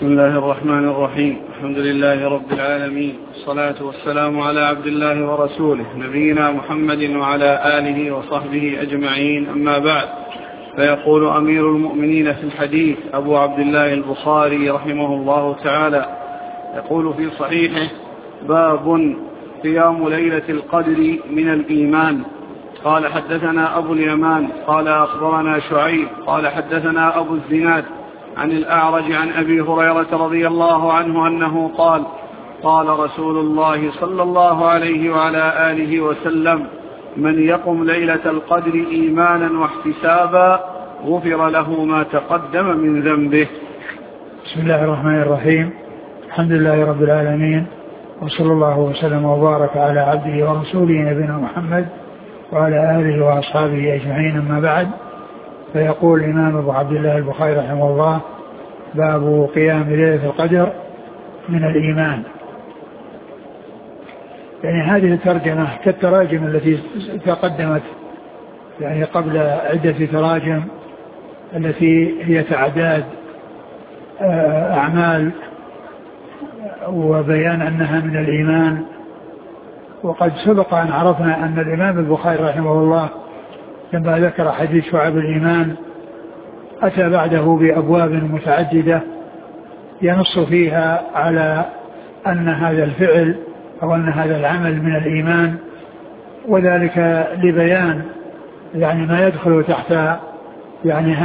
بسم الله الرحمن الرحيم. الحمد لله رب العالمين، والصلاة والسلام على عبد الله ورسوله نبينا محمد وعلى آله وصحبه أجمعين، أما بعد. فيقول أمير المؤمنين في الحديث أبو عبد الله البخاري رحمه الله تعالى، يقول في صحيحه: باب قيام ليلة القدر من الإيمان. قال: حدثنا أبو اليمان قال أخبرنا شعيب قال حدثنا أبو الزناد عن الأعرج عن أبي هريرة رضي الله عنه أنه قال: قال رسول الله صلى الله عليه وعلى آله وسلم: من يقم ليلة القدر إيمانا واحتسابا غفر له ما تقدم من ذنبه. بسم الله الرحمن الرحيم. الحمد لله رب العالمين، وصلى الله وسلم وبارك على عبده ورسوله نبينا محمد وعلى آله وأصحابه أجمعين، أما بعد. فيقول الإمام أبو عبد الله البخاري رحمه الله: باب قيام ليلة القدر من الإيمان. يعني هذه الترجمة كالتراجم التي تقدمت يعني قبل عدة تراجم التي هي تعداد أعمال وبيان أنها من الإيمان. وقد سبق أن عرفنا أن الإمام البخاري رحمه الله لما ذكر حديث شعب الإيمان أتى بعده بأبواب متعددة ينص فيها على أن هذا الفعل أو أن هذا العمل من الإيمان، وذلك لبيان يعني ما يدخل تحت يعني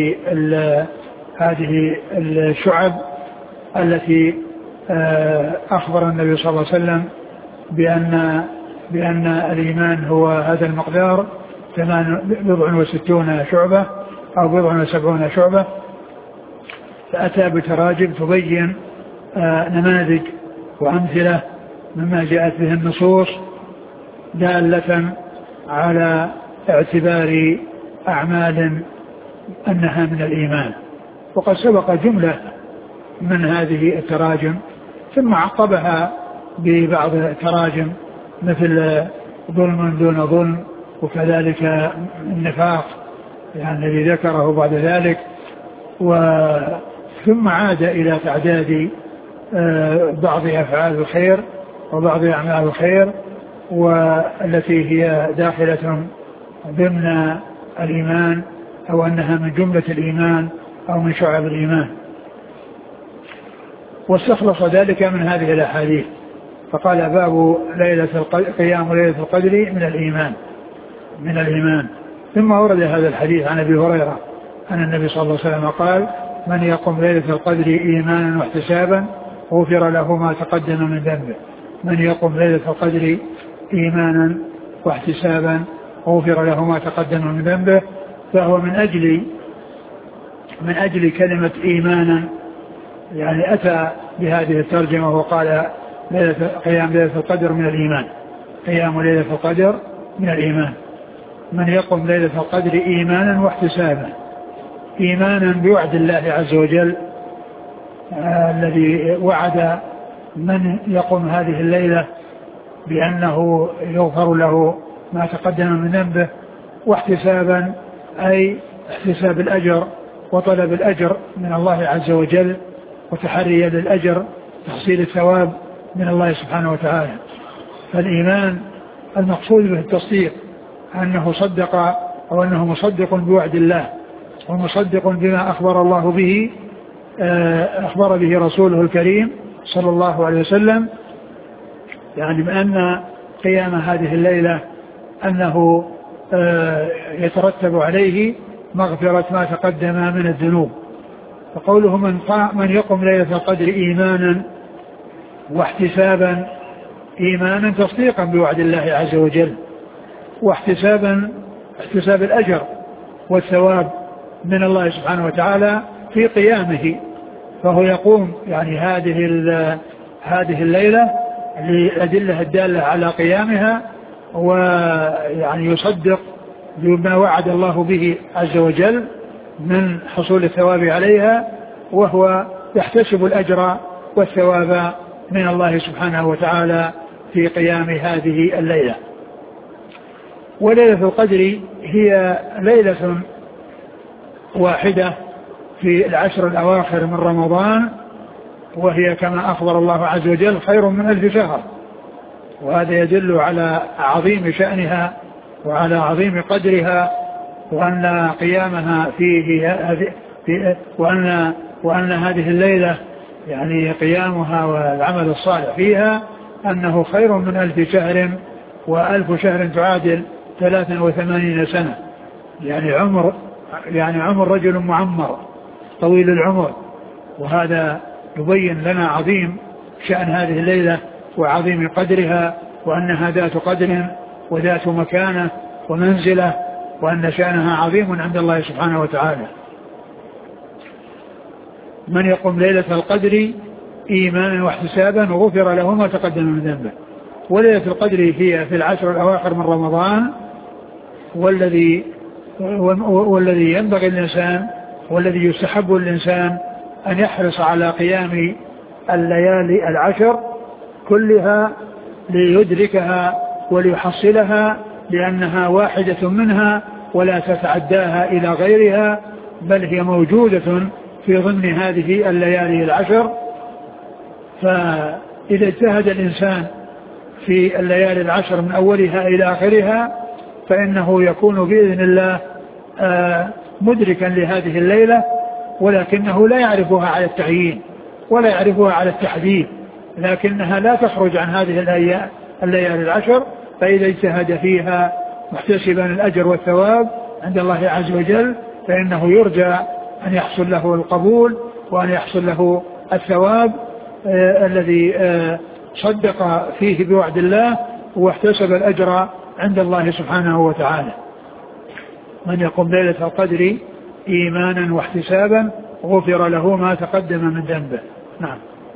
هذه الشعب التي أخبر النبي صلى الله عليه وسلم بأن الإيمان هو هذا المقدار 69 شعبة أو 70 شعبة. فأتى بتراجم تبين نماذج وأمثلة مما جاءت به النصوص دالة على اعتبار أعمال أنها من الإيمان. وقد سبق جملة من هذه التراجم ثم عقبها ببعض التراجم مثل ظلم دون ظلم، وكذلك النفاق يعني الذي ذكره بعد ذلك، ثم عاد إلى تعداد بعض أفعال الخير وبعض أعمال الخير والتي هي داخلة ضمن الإيمان أو أنها من جملة الإيمان أو من شعب الإيمان، واستخلص ذلك من هذه الأحاديث. فقال: باب قيام ليلة القدر من الإيمان. ثم ورد هذا الحديث عن أبي هريرة أن النبي صلى الله عليه وسلم قال: من يقم ليلة القدر إيمانا واحتسابا غفر له ما تقدم من ذنبه. من يقم ليلة القدر إيمانا واحتسابا غفر له ما تقدم من ذنبه. فهو من أجل كلمة إيمانا يعني أتى بهذه الترجمة وقال: قيام ليلة القدر من الإيمان. قيام ليلة القدر من الإيمان. من يقم ليلة القدر إيمانا واحتسابا، إيمانا بوعد الله عز وجل الذي وعد من يقوم هذه الليلة بأنه يغفر له ما تقدم من ذنبه، واحتسابا أي احتساب الأجر وطلب الأجر من الله عز وجل وتحريا للأجر، تحصيل الثواب من الله سبحانه وتعالى. فالإيمان المقصود به التصديق، أنه صدق أو أنه مصدق بوعد الله ومصدق بما أخبر الله به أخبر به رسوله الكريم صلى الله عليه وسلم، يعني بأن قيام هذه الليلة أنه يترتب عليه مغفرة ما تقدم من الذنوب. فقوله من يقم ليلة القدر إيمانا واحتسابا، إيمانا تصديقا بوعد الله عز وجل، واحتسابا احتساب الأجر والثواب من الله سبحانه وتعالى في قيامه. فهو يقوم يعني هذه الليلة للأدلة الدالة على قيامها، ويعني يصدق بما وعد الله به عز وجل من حصول الثواب عليها، وهو يحتسب الأجر والثواب من الله سبحانه وتعالى في قيام هذه الليلة. وليلة القدر هي ليلة واحدة في العشر الأواخر من رمضان وهي كما أخبر الله عز وجل خير من 1000 شهر. وهذا يدل على عظيم شأنها وعلى عظيم قدرها، وأن قيامها وأن هذه الليلة يعني قيامها والعمل الصالح فيها أنه خير من 1000 شهر، و1000 شهر تعادل 83 سنة، يعني عمر رجل معمر طويل العمر. وهذا يبين لنا عظيم شأن هذه الليلة وعظيم قدرها، وأنها ذات قدر وذات مكانة ومنزلة، وأن شأنها عظيم عند الله سبحانه وتعالى. من يقوم ليلة القدر إيمانا واحتسابا غفر له ما تقدم من ذنبه. وليلة القدر هي في العشر الأواخر من رمضان، والذي ينبغي الإنسان والذي يستحب الإنسان أن يحرص على قيام الليالي العشر كلها ليدركها وليحصلها، لأنها واحدة منها ولا تتعداها إلى غيرها، بل هي موجودة في ضمن هذه الليالي العشر. فإذا اجتهد الإنسان في الليالي العشر من أولها إلى آخرها فإنه يكون بإذن الله مدركا لهذه الليلة، ولكنه لا يعرفها على التعيين ولا يعرفها على التحديد، لكنها لا تخرج عن هذه الليالي العشر. فإذا اجتهد فيها محتسبا الأجر والثواب عند الله عز وجل فإنه يرجى أن يحصل له القبول وأن يحصل له الثواب الذي صدق فيه بوعد الله واحتسب الأجر عند الله سبحانه وتعالى. من يقوم ليلة القدر إيمانا واحتسابا غفر له ما تقدم من ذنبه. نعم.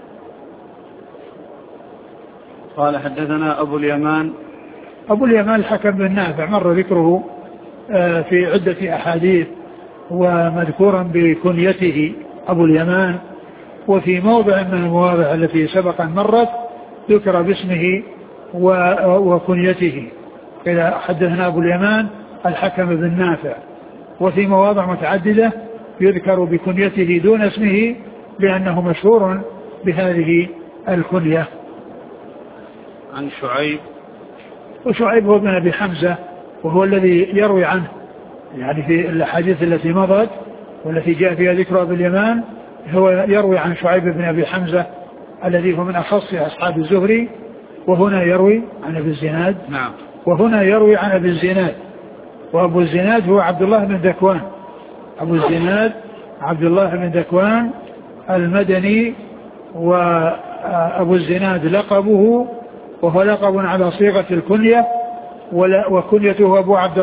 قال حدثنا أبو اليمان الحكم بن نافع مر ذكره في عدة أحاديث، ومذكورا بكنيته أبو اليمان، وفي موضع من المواضع التي سبق مرت ذكر باسمه وكنيته. إذا حدثنا أبو اليمان الحكم بن نافع، وفي مواضع متعددة يذكر بكنيته دون اسمه لأنه مشهور بهذه الكنية. عن شعيب، وشعيب هو ابن أبي حمزة، وهو الذي يروي عنه يعني في الأحاديث التي مضت والتي جاء فيها ذكر أبي اليمان، هو يروي عن شعيب بن أبي حمزة الذي هو من أخص أصحاب الزهري، وهنا يروي عن أبي الزناد. نعم. وهنا يروي عن أبي الزناد، وأبو الزناد هو عبد الله بن ذكوان. أبو الزناد عبد الله بن ذكوان المدني، وأبو الزناد لقبه، وهو لقب على صيغة الكنية، وكنيته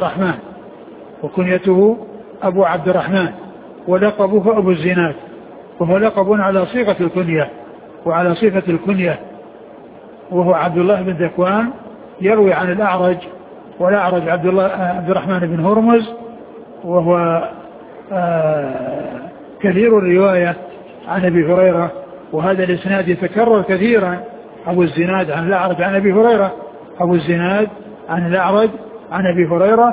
أبو عبد الرحمن، ولقبه أبو الزناد، وهو لقب على صيغة الكنية وعلى صفة الكنية، وهو عبد الله بن ذكوان يروي عن الأعرج، والأعرج عبد الرحمن بن هرمز، وهو كثير الرواية عن أبي هريرة، وهذا الإسناد يتكرر كثيرا. أبو الزناد عن الأعرج عن أبي هريرة، أبو الزناد عن الأعرج عن أبي هريرة،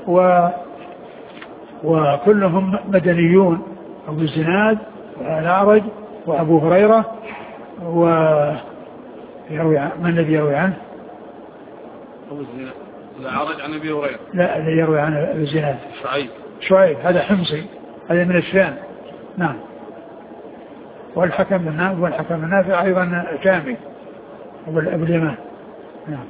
وكلهم مدنيون، أبو الزناد والأعرج وأبو هريرة. من الذي يروي عنه؟ أبو الزناد الأعرج عن أبي هريرة. لا، الذي يروي عن أبو الزناد شعيب، هذا حمصي، هذا من الشام. نعم. والحكم بن نافع أيضا شامي، أبو اليمان. نعم.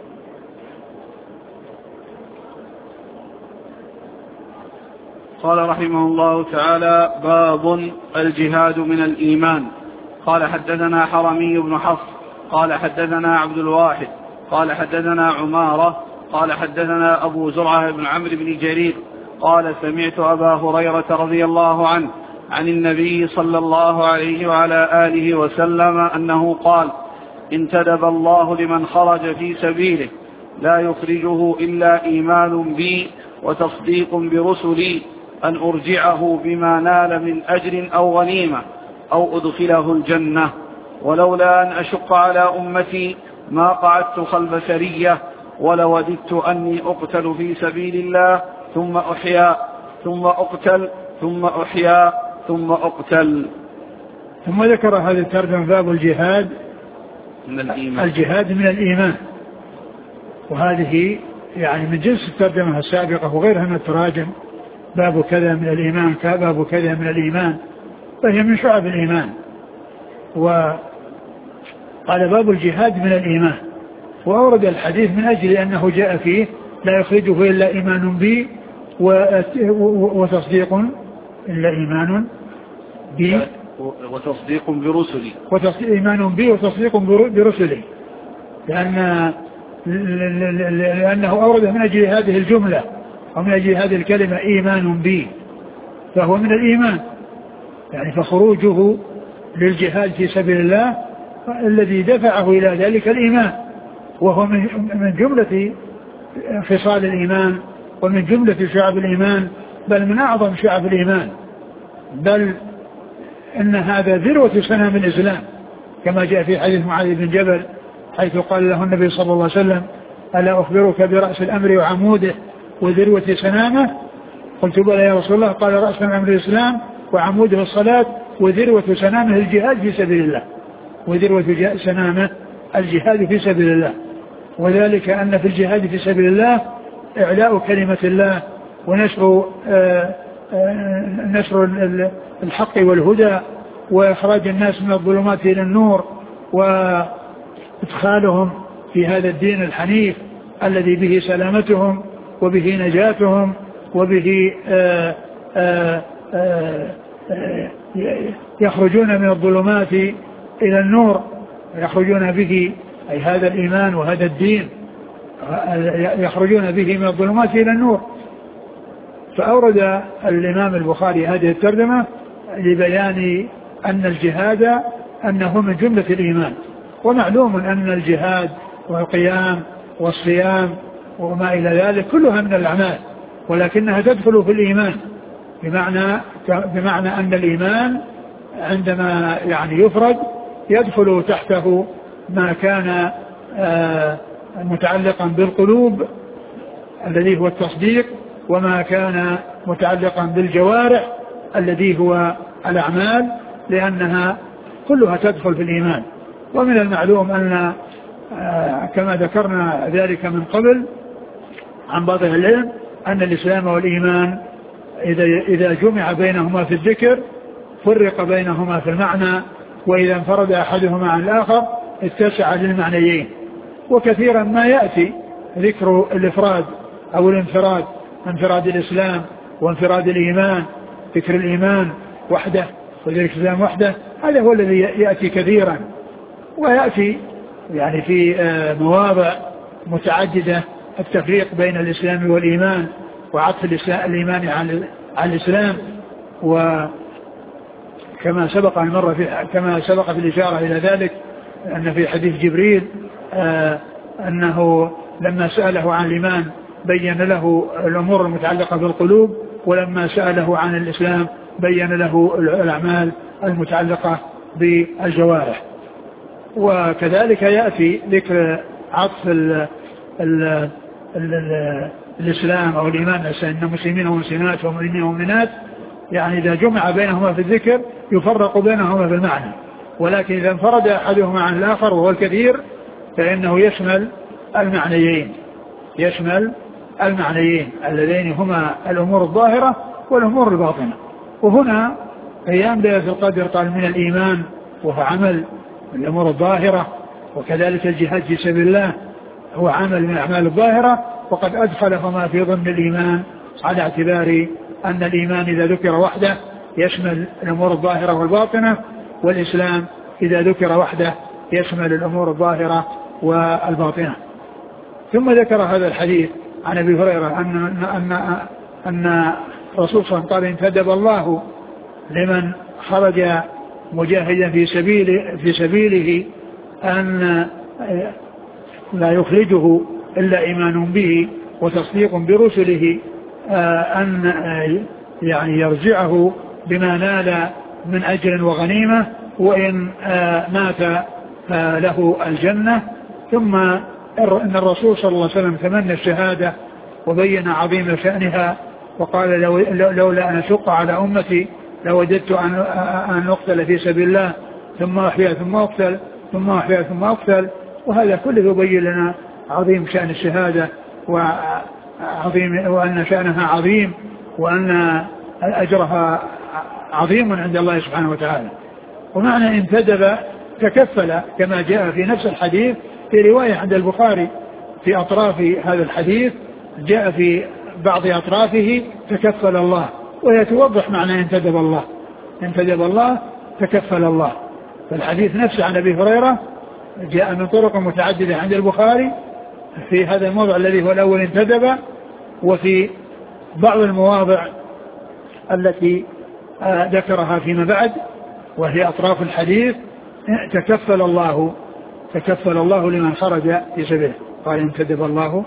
قال رحمه الله تعالى: باب الجهاد من الإيمان. قال حدثنا حرمي بن حفص قال حدثنا عبد الواحد قال حدثنا عمارة قال حدثنا أبو زرعة بن عمرو بن جرير قال سمعت أبا هريرة رضي الله عنه عن النبي صلى الله عليه وعلى آله وسلم أنه قال: انتدب الله لمن خرج في سبيله لا يخرجه إلا إيمان بي وتصديق برسلي أن أرجعه بما نال من أجر أو غنيمة أو أدخله الجنة، ولولا أن أشق على أمتي ما قعدت خلف سرية ولوددت أني أقتل في سبيل الله ثم أحيا ثم أقتل ثم أحيا ثم أقتل. ثم ذكر هذا الترجمة باب الجهاد من الإيمان. الجهاد من الإيمان، وهذه يعني من جنس الترجمة السابقة وغيرها من التراجم، باب كذا من الإيمان باب كذا من الإيمان، فهي من شعب الإيمان. وقال باب الجهاد من الإيمان، وأورد الحديث من أجل أنه جاء فيه لا يخرجه إلا إيمان بي وتصديق إلا إيمان بي وتصديق برسلي، إيمان بي وتصديق برسلي، لأنه أورد من أجل هذه الجملة ومن أجل هذه الكلمة إيمان بي، فهو من الإيمان يعني، فخروجه للجهاد في سبيل الله الذي دفعه إلى ذلك الإيمان، وهو من جملة خصال الإيمان ومن جملة شعب الإيمان، بل من أعظم شعب الإيمان، بل إن هذا ذروة سنام الإسلام كما جاء في حديث معاذ بن جبل حيث قال له النبي صلى الله عليه وسلم ألا أخبرك برأس الأمر وعموده وذروة سنامه؟ قلت بلى يا رسول الله. قال رأس الأمر الإسلام وعموده الصلاة وذروة سنامه الجهاد في سبيل الله، وذروة سنامه الجهاد في سبيل الله، وذلك أن في الجهاد في سبيل الله إعلاء كلمة الله ونشر الحق والهدى وإخراج الناس من الظلمات إلى النور وإدخالهم في هذا الدين الحنيف الذي به سلامتهم وبه نجاتهم وبه يخرجون من الظلمات إلى النور، يخرجون به أي هذا الإيمان وهذا الدين يخرجون به من الظلمات إلى النور. فأورد الإمام البخاري هذه الترجمة لبيان أن الجهاد أنه من جملة الإيمان، ومعلوم أن الجهاد والقيام والصيام وما إلى ذلك كلها من الأعمال، ولكنها تدخل في الإيمان، بمعنى أن الإيمان عندما يعني يفرد يدخل تحته ما كان متعلقا بالقلوب الذي هو التصديق، وما كان متعلقا بالجوارح الذي هو الأعمال، لأنها كلها تدخل في الإيمان. ومن المعلوم أن كما ذكرنا ذلك من قبل عن بعض أهل العلم أن الإسلام والإيمان إذا جمع بينهما في الذكر فرق بينهما في المعنى، وإذا انفرد أحدهما عن الآخر اتسع للمعنيين. وكثيرا ما يأتي ذكر الإفراد أو الانفراد، انفراد الإسلام وانفراد الإيمان، ذكر الإيمان وحده وذكر الإسلام وحده، هذا هو الذي يأتي كثيرا، ويأتي يعني في مواضع متعددة التفريق بين الإسلام والإيمان وعطف الإيمان على الإسلام. وكما سبق كما سبق في الإشارة إلى ذلك أن في حديث جبريل أنه لما سأله عن الإيمان بين له الأمور المتعلقة بالقلوب، ولما سأله عن الإسلام بين له الأعمال المتعلقة بالجوارح. وكذلك يأتي ذكر عطف الإسلام أو الإيمان أن مسلمين ومسلمات ومؤمنين ومؤمنات، يعني إذا جمع بينهما في الذكر يفرق بينهما في المعنى، ولكن إذا انفرد أحدهما عن الآخر وهو الكثير فإنه يشمل المعنيين اللذين هما الأمور الظاهرة والأمور الباطنة. وهنا قيام ليلة القدر قال من الإيمان وهو عمل من الأمور الظاهرة، وكذلك الجهاد في سبيل الله هو عمل من الأعمال الظاهرة، وقد أدخلهما في ضمن الإيمان على اعتبار أن الإيمان إذا ذكر وحده يشمل الأمور الظاهرة والباطنة، والإسلام إذا ذكر وحده يشمل الأمور الظاهرة والباطنة. ثم ذكر هذا الحديث عن أبي هريرة أن رسول صلى الله عليه وسلم قال انتدب الله لمن خرج مجاهدا في سبيله أن لا يخرجه إلا إيمان به وتصديق برسله، أن يعني يرجعه بما نال من أجر وغنيمة، وإن مات له الجنة. ثم أن الرسول صلى الله عليه وسلم تمنى الشهادة وبين عظيم شأنها، وقال لولا أن أشق على أمتي لوجدت أن أقتل في سبيل الله ثم أحيا ثم أقتل ثم أحيا ثم أقتل. وهذا كله يبين لنا عظيم شأن الشهادة وأن شأنها عظيم وأن أجرها عظيم عند الله سبحانه وتعالى. ومعنى انتدب تكفل كما جاء في نفس الحديث في رواية عند البخاري في أطراف هذا الحديث جاء في بعض أطرافه تكفل الله، ويتوضح معنى انتدب الله. انتدب الله تكفل الله. فالحديث نفسه عن أبي هريرة جاء من طرق متعددة عند البخاري في هذا الموضع الذي هو الأول انتدب، وفي بعض المواضع التي ذكرها فيما بعد وهي أطراف الحديث تكفل الله لمن خرج في سبيله. قال انتدب الله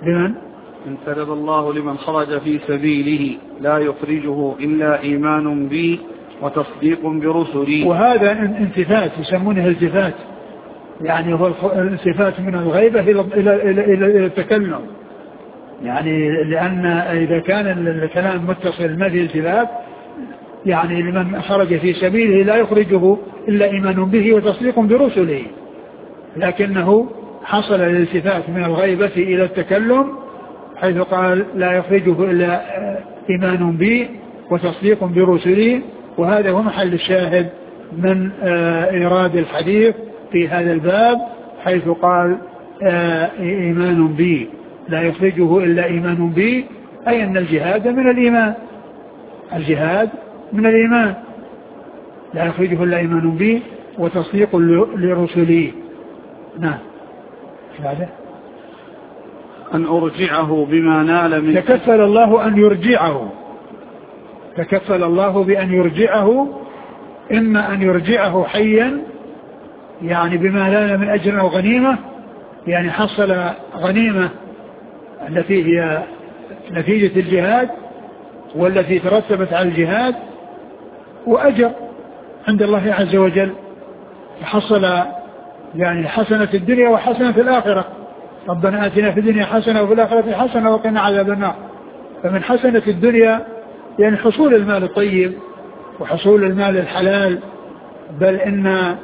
لمن خرج في سبيله لا يخرجه إلا إيمان بي وتصديق برسلي. وهذا انتفات يسمونه التفات، يعني هو الالتفات من الغيبة إلى التكلم، يعني لأن إذا كان الكلام متصل ما في التفات يعني لمن خرج في سبيله لا يخرجه إلا إيمان به وتصديق برسله، لكنه حصل الالتفات من الغيبة إلى التكلم حيث قال لا يخرجه إلا إيمان به وتصديق برسله. وهذا هو محل الشاهد من إيراد الحديث في هذا الباب حيث قال إيمان به لا يخرجه إلا إيمان به، أي أن الجهاد من الإيمان، الجهاد من الإيمان لا يخرجه إلا إيمان به وتصديق لرسله. نعم. بعده أن أرجعه بما نال من تكفل الله أن يرجعه، تكفل الله بأن يرجعه، إما أن يرجعه حيا يعني بما نال من أجر أو غنيمة، يعني حصل غنيمة التي هي نتيجة الجهاد والتي ترتبت على الجهاد، وأجر عند الله عز وجل حصل يعني حسنة الدنيا وحسنة الآخرة. ربنا آتنا في الدنيا حسنة وفي الآخرة حسنة وقنا عذاب النار. فمن حسنة الدنيا يعني حصول المال الطيب وحصول المال الحلال، بل إن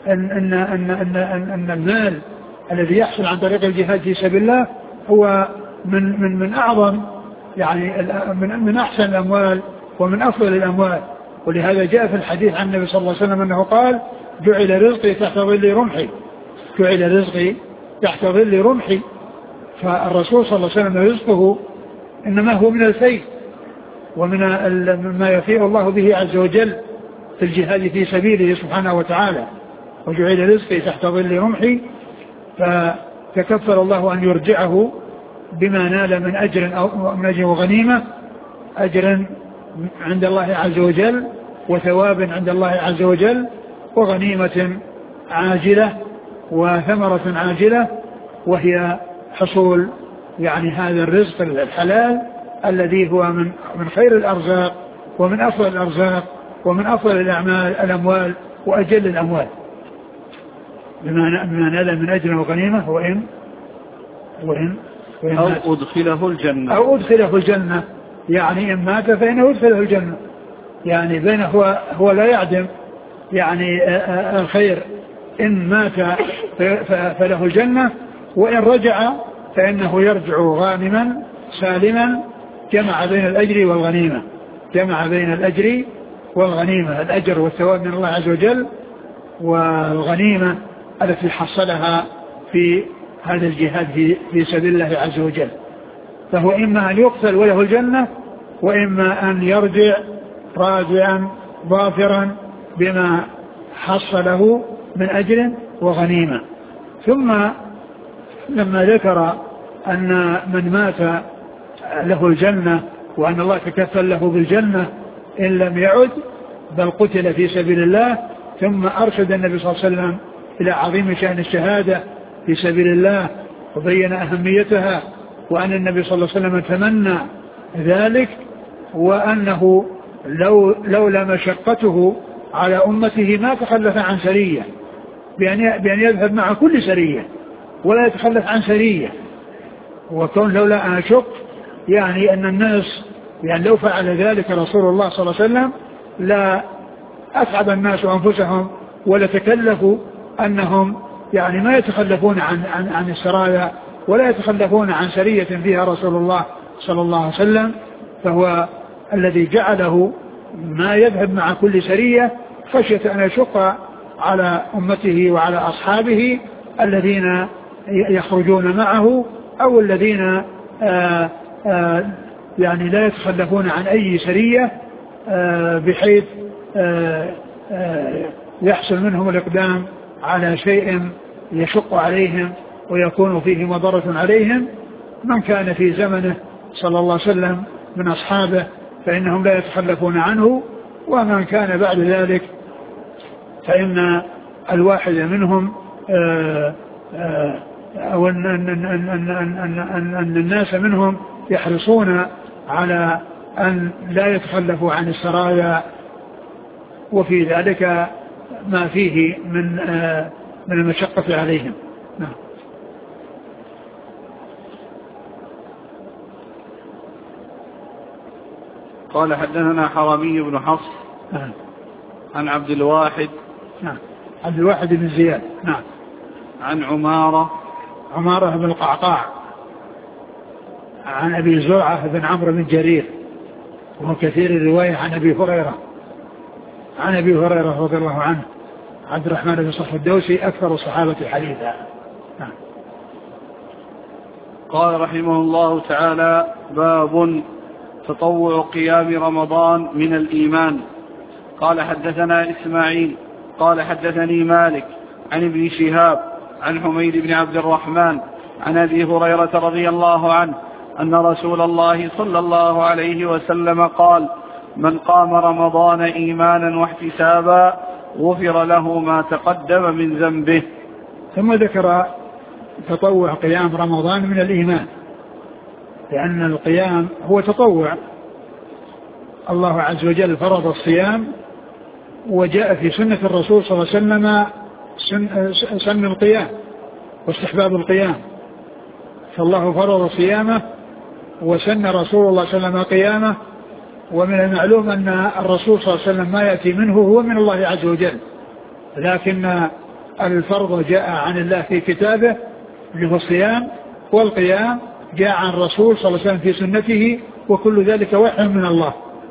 المال الذي يحصل عن طريق الجهاد في سبيل الله هو من أعظم يعني من أحسن الأموال ومن أفضل الأموال. ولهذا جاء في الحديث عن النبي صلى الله عليه وسلم أنه قال جعل رزقي تحت ظل رمحي، جعل رزقي تحت ظل رمحي. فالرسول صلى الله عليه وسلم رزقه إنما هو من الفيء ومن ما يفيء الله به عز وجل في الجهاد في سبيله سبحانه وتعالى. وجعل رزقي تحت ظل رمحي، فتكفل الله أن يرجعه بما نال من أجر أو من أجر وغنيمة، أجر عند الله عز وجل وثواب عند الله عز وجل وغنيمة عاجلة وثمرة عاجلة، وهي حصول يعني هذا الرزق الحلال الذي هو من خير الأرزاق ومن أفضل الأرزاق ومن أفضل الأموال وأجل الأموال، بما نال من أجر وغنيمة. وإن أو أدخله الجنة، يعني إن مات فإنه يدخله الجنة، يعني بينه هو لا يعدم يعني الخير، إن مات فله الجنة، وإن رجع فإنه يرجع غانما سالما، جمع بين الأجر والغنيمة، جمع بين الأجر والغنيمة، الأجر والثواب من الله عز وجل والغنيمة التي حصلها في هذا الجهاد في سبيل الله عز وجل. فهو إما أن يقتل وله الجنة، وإما أن يرجع راجعا ظافرا بما حصله من أجر وغنيمة. ثم لما ذكر أن من مات له الجنة وأن الله تكفل له بالجنة إن لم يعد بل قتل في سبيل الله، ثم أرشد النبي صلى الله عليه وسلم إلى عظيم شأن الشهادة في سبيل الله وبين أهميتها، وأن النبي صلى الله عليه وسلم تمنى ذلك، وأنه لولا مشقته على أمته ما تخلف عن سرية، بأن يذهب مع كل سرية ولا يتخلف عن سرية. وكون لولا أن أشق يعني أن الناس يعني لو فعل ذلك رسول الله صلى الله عليه وسلم لا أتعب الناس أنفسهم ولا تكلفوا أنهم يعني ما يتخلفون عن السرايا ولا يتخلفون عن سرية فيها رسول الله صلى الله عليه وسلم. فهو الذي جعله ما يذهب مع كل سرية خشية أن يشق على أمته وعلى أصحابه الذين يخرجون معه أو الذين يعني لا يتخلفون عن أي سرية بحيث يحصل منهم الإقدام على شيء يشق عليهم ويكون فيه مضرة عليهم. من كان في زمنه صلى الله عليه وسلم من أصحابه فإنهم لا يتخلفون عنه، ومن كان بعد ذلك فإن الواحد منهم أو أن الناس منهم يحرصون على أن لا يتخلفوا عن السرايا، وفي ذلك ما فيه من المشقة عليهم. نعم. قال حدثنا حرمي بن حفص عن عبد الواحد عبد الواحد بن زياد عن عمارة بن القعقاع عن أبي زرعة بن عمرو بن جرير، وهو كثير الرواية عن أبي هريرة رضي الله عنه عبد الرحمن بن صخر الدوسي أكثر الصحابة حديثا. قال رحمه الله تعالى: باب تطوع قيام رمضان من الإيمان. قال حدثنا إسماعيل قال حدثني مالك عن ابن شهاب عن حميد بن عبد الرحمن عن أبي هريرة رضي الله عنه أن رسول الله صلى الله عليه وسلم قال: من قام رمضان إيمانا واحتسابا غفر له ما تقدم من ذنبه. ثم ذكر تطوع قيام رمضان من الإيمان، لأن القيام هو تطوع. الله عز وجل فرض الصيام، وجاء في سنة الرسول صلى الله عليه وسلم سن القيام واستحباب القيام، فالله فرض صيامه وسن رسول الله صلى الله عليه وسلم قيامه. ومن المعلوم أن الرسول صلى الله عليه وسلم ما يأتي منه هو من الله عز وجل، لكن الفرض جاء عن الله في كتابه اللي هو الصيام، والقيام جاء عن الرسول صلى الله عليه وسلم في سنته، وكل ذلك وحي من الله.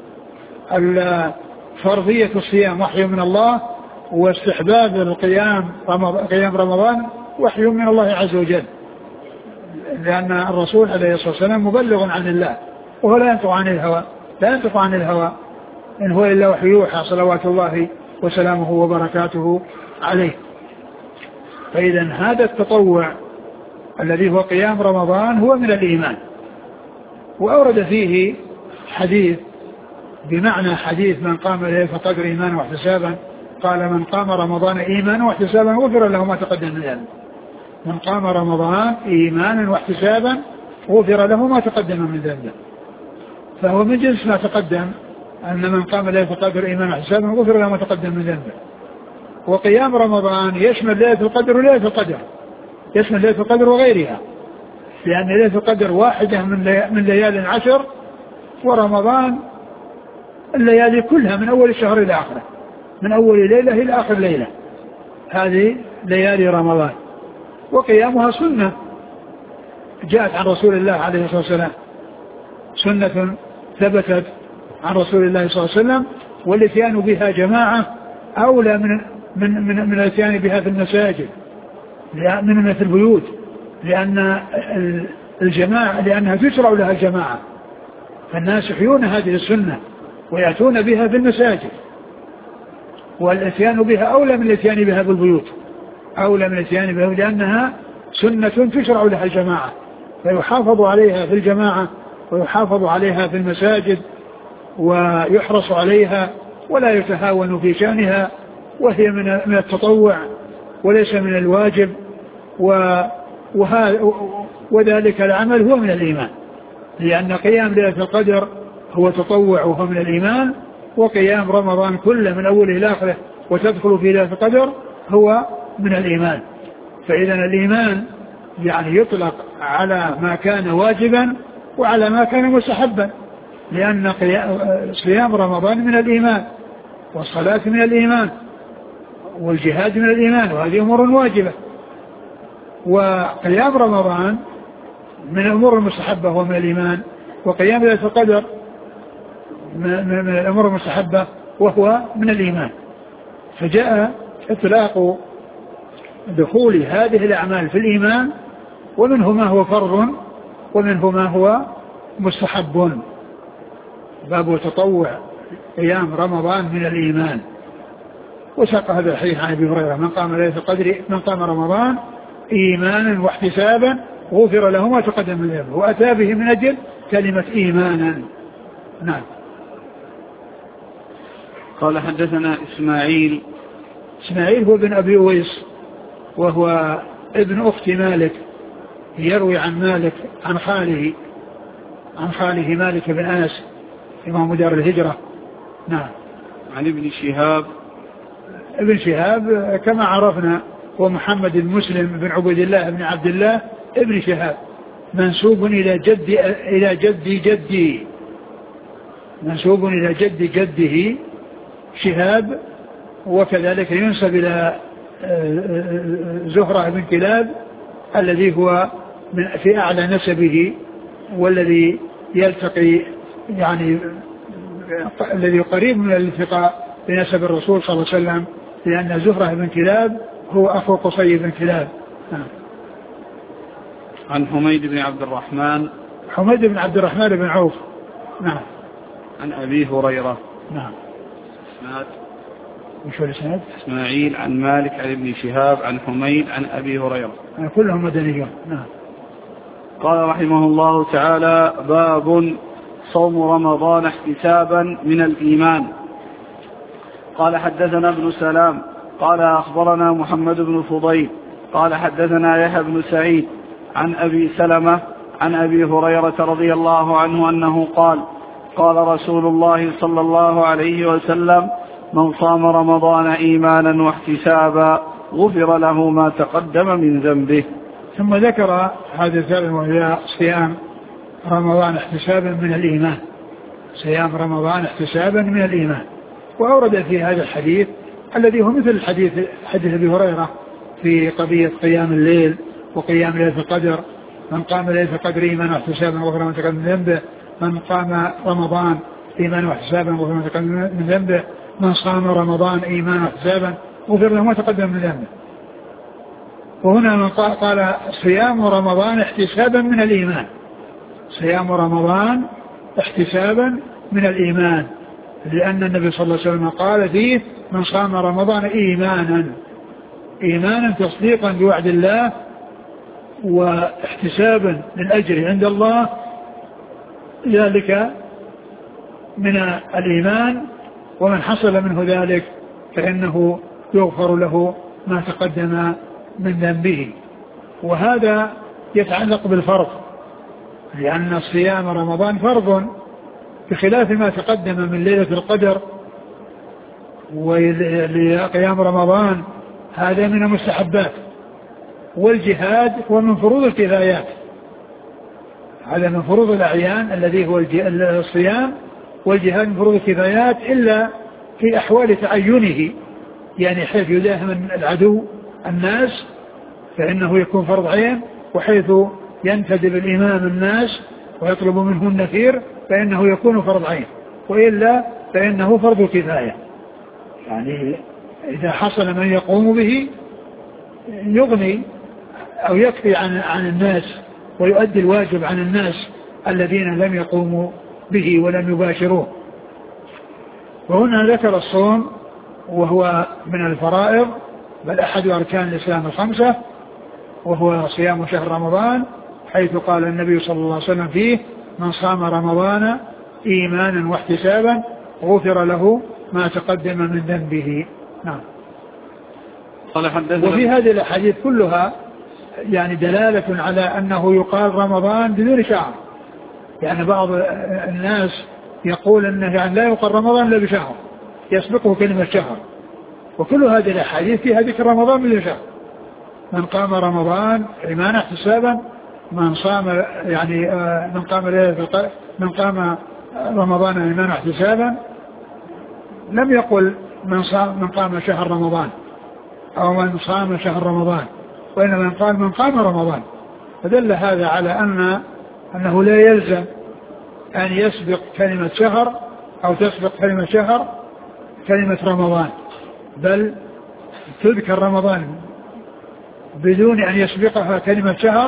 فرضية الصيام وحي من الله، واستحباب القيام قيام رمضان وحي من الله عز وجل، لأن الرسول عليه الصلاة والسلام مبلغ عن الله، وهو لا ينطق عن الهوى إن هو إلا وحي يوحى صلوات الله وسلامه وبركاته عليه. فإذا هذا التطوع الذي هو قيام رمضان هو من الإيمان. وأورد فيه حديث بمعنى حديث من قام ليلة القدر إيمانا واحتسابا، قال: من قام رمضان إيمانا واحتسابا غفر له ما تقدم من ذنبه. من قام رمضان إيمانا واحتسابا غفر له ما تقدم من ذنبه. فهو من جنس ما تقدم، أن من قام ليلة القدر إيمانا واحتسابا غفر له ما تقدم من ذنبه. وقيام رمضان يشمل ليلة القدر وليلة القدر، يشمل ليلة القدر وغيرها، لأن ليلة القدر واحدة من ليالي العشر، ورمضان الليالي كلها من أول الشهر إلى آخره، من أول ليلة إلى آخر ليلة، هذه ليالي رمضان. وقيامها سنة جاءت عن رسول الله عليه الصلاة والسلام، سنة ثبتت عن رسول الله صلى الله عليه وسلم، والاتيان بها جماعة أولى من الاتيان بها في المساجد من في البيوت، لأن الجماعة لأنها تشرع لها الجماعة، فالناس يحيون هذه السنة ويأتون بها في المساجد، والاتيان بها أولى من الاتيان بها في البيوت، أولى من الاتيان بها، لأنها سنة تشرع لها الجماعة، فيحافظ عليها في الجماعة ويحافظ عليها في المساجد ويحرص عليها ولا يتهاون في شأنها، وهي من التطوع وليس من الواجب، وذلك العمل هو من الإيمان، لأن قيام ليلة القدر هو تطوع وهو من الإيمان، وقيام رمضان كله من أوله إلى آخره وتدخل في ليلة القدر هو من الإيمان. فإذا الإيمان يعني يطلق على ما كان واجبا وعلى ما كان مستحبا، لأن صيام رمضان من الإيمان، والصلاة من الإيمان، والجهاد من الإيمان، وهذه أمور واجبة. وقيام رمضان من الأمور المستحبة ومن الإيمان، وقيام ليلة القدر من الأمور المستحبة وهو من الإيمان. فجاء إطلاق دخول هذه الأعمال في الإيمان، ومنه ما هو فرض ومنه ما هو مستحب. باب تطوع قيام رمضان من الإيمان. وساق هذا الحديث عن أبي هريرة: من قام ليلة القدر من قام رمضان إيمانا واحتسابا غفر له ما تقدم من ذنبه، وأتى به من أجل كلمة إيمانا. نعم. قال حدثنا إسماعيل هو ابن أبي أويس، وهو ابن أخت مالك، يروي عن مالك عن خاله مالك بن أنس إمام دار الهجرة. نعم. عن ابن شهاب كما عرفنا هو محمد بن مسلم بن عبيد الله بن عبد الله ابن شهاب، منسوب إلى جد جده شهاب، وكذلك ينسب إلى زهرة بن كلاب الذي هو في أعلى نسبه، والذي يلتقي يعني الذي قريب من الالتقاء بنسب الرسول صلى الله عليه وسلم، لأن زهرة بن كلاب هو أخو قصي بن كلاب. عن حميد بن عبد الرحمن بن عوف. نعم. عن أبي هريرة. نعم. وش هو الإسناد؟ إسماعيل عن مالك عن ابن شهاب عن حميد عن أبي هريرة، كلهم مدنيون. نعم. قال رحمه الله تعالى: باب صوم رمضان احتسابا من الإيمان. قال حدثنا ابن سلام قال أخبرنا محمد بن فضيل قال حدثنا يحيى بن سعيد عن أبي سلمة عن أبي هريرة رضي الله عنه أنه قال: قال رسول الله صلى الله عليه وسلم: من صام رمضان إيمانا واحتسابا غفر له ما تقدم من ذنبه. ثم ذكر هذا الثالث وهي صيام رمضان احتسابا من الإيمان. صيام رمضان احتسابا من الإيمان. وأورد في هذا الحديث الذي هو مثل حديث أبي هريرة في قضية قيام الليل وقيام ليلة القدر: من قام ليلة القدر إيمانا واحتسابا غفر له ما تقدم من ذنبه، من قام رمضان إيمانا واحتسابا غفر له ما تقدم من ذنبه، من صام رمضان إيمانا واحتسابا غفر له ما تقدم من ذنبه. وهنا من قال صيام رمضان احتسابا من الإيمان. صيام رمضان احتسابا من الإيمان، لأن النبي صلى الله عليه وسلم قال فيه: من صام رمضان إيمانا تصديقا بوعد الله واحتسابا للأجر عند الله، ذلك من الإيمان، ومن حصل منه ذلك فإنه يغفر له ما تقدم من ذنبه. وهذا يتعلق بالفرض، لأن صيام رمضان فرض بخلاف ما تقدم من ليلة القدر. وقيام رمضان هذا من المستحبات، والجهاد هو من فروض الكفايات، هذا من فروض الأعيان الذي هو الصيام، والجهاد من فروض الكفايات إلا في أحوال تعينه، يعني حيث يداهم العدو الناس فإنه يكون فرض عين، وحيث ينتدب الإمام الناس ويطلب منه النفير فإنه يكون فرض عين، وإلا فإنه فرض كفاية. يعني إذا حصل من يقوم به يغني أو يكفي عن الناس ويؤدي الواجب عن الناس الذين لم يقوموا به ولم يباشروه. وهنا ذكر الصوم وهو من الفرائض، بل أحد أركان الإسلام الخمسة، وهو صيام شهر رمضان، حيث قال النبي صلى الله عليه وسلم فيه: من صام رمضان إيمانا واحتسابا غفر له ما تقدم من ذنبه. نعم. وفي هذه الأحاديث كلها يعني دلالة على أنه يقال رمضان بدون شهر. يعني بعض الناس يقول أنه يعني لا يقال رمضان إلا بشهر يسبقه كلمة شهر، وكل هذه الأحاديث فيها ذكر رمضان بدون شهر. من قام رمضان إيمانا احتسابا، من صام يعني من قام رمضان إيمانا احتسابا لم يقل من قام شهر رمضان أو من صام شهر رمضان، وإنما قال من قام رمضان. فدل هذا على أنه لا يلزم أن يسبق كلمة شهر أو تسبق كلمة شهر كلمة رمضان، بل تذكر رمضان بدون أن يسبقها كلمة شهر،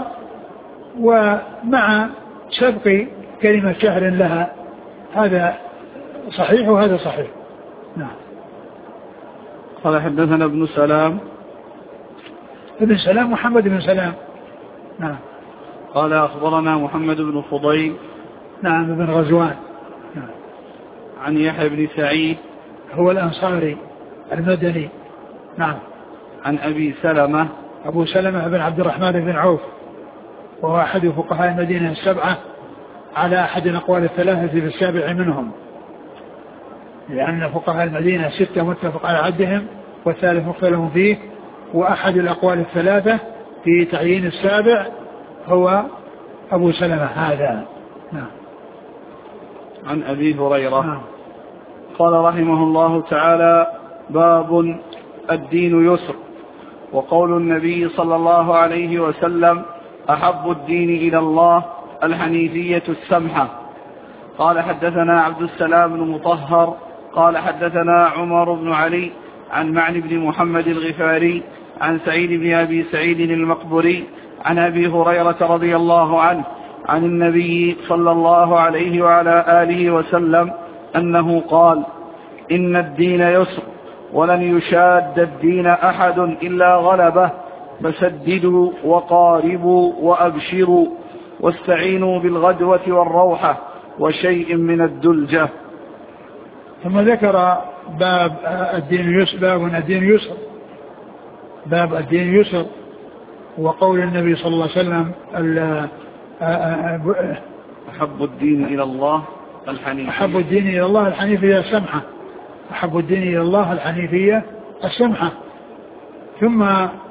ومع سبق كلمة شهر لها. هذا صحيح وهذا صحيح. نعم. قال حدثنا ابن سلام. ابن سلام محمد بن سلام. نعم. قال أخبرنا محمد بن فضيل. نعم بن غزوان. نعم. عن يحيى بن سعيد هو الأنصاري المدني. نعم. عن أبي سلمة. أبو سلمة بن عبد الرحمن بن عوف، وهو أحد فقهاء المدينة السبعة على أحد الأقوال الثلاثة في السابع منهم، لأن فقهاء المدينة 6 متفق على عدهم والثالث مختلف فيه، وأحد الأقوال الثلاثة في تعيين السابع هو أبو سلمة هذا. نعم. عن أبي هريرة. نعم. قال رحمه الله تعالى: باب الدين يسر. وقول النبي صلى الله عليه وسلم: أحب الدين إلى الله الحنيفية السمحة. قال حدثنا عبد السلام بن مطهر قال حدثنا عمر بن علي عن معن بن محمد الغفاري عن سعيد بن أبي سعيد المقبري عن أبي هريرة رضي الله عنه عن النبي صلى الله عليه وعلى آله وسلم أنه قال: إن الدين يسر ولن يشاد الدين أحد إلا غلبه، فسددوا وقاربوا وأبشروا واستعينوا بالغدوة والروحة وشيء من الدلجة. ثم ذكر باب الدين يسر، باب الدين يسر، باب الدين يسر، وقول النبي صلى الله عليه وسلم: أحب الدين إلى الله الحنيفية. أحب الدين إلى الله الحنيفية السمحة. أحب الدين إلى الله الحنيفية السمحة. ثم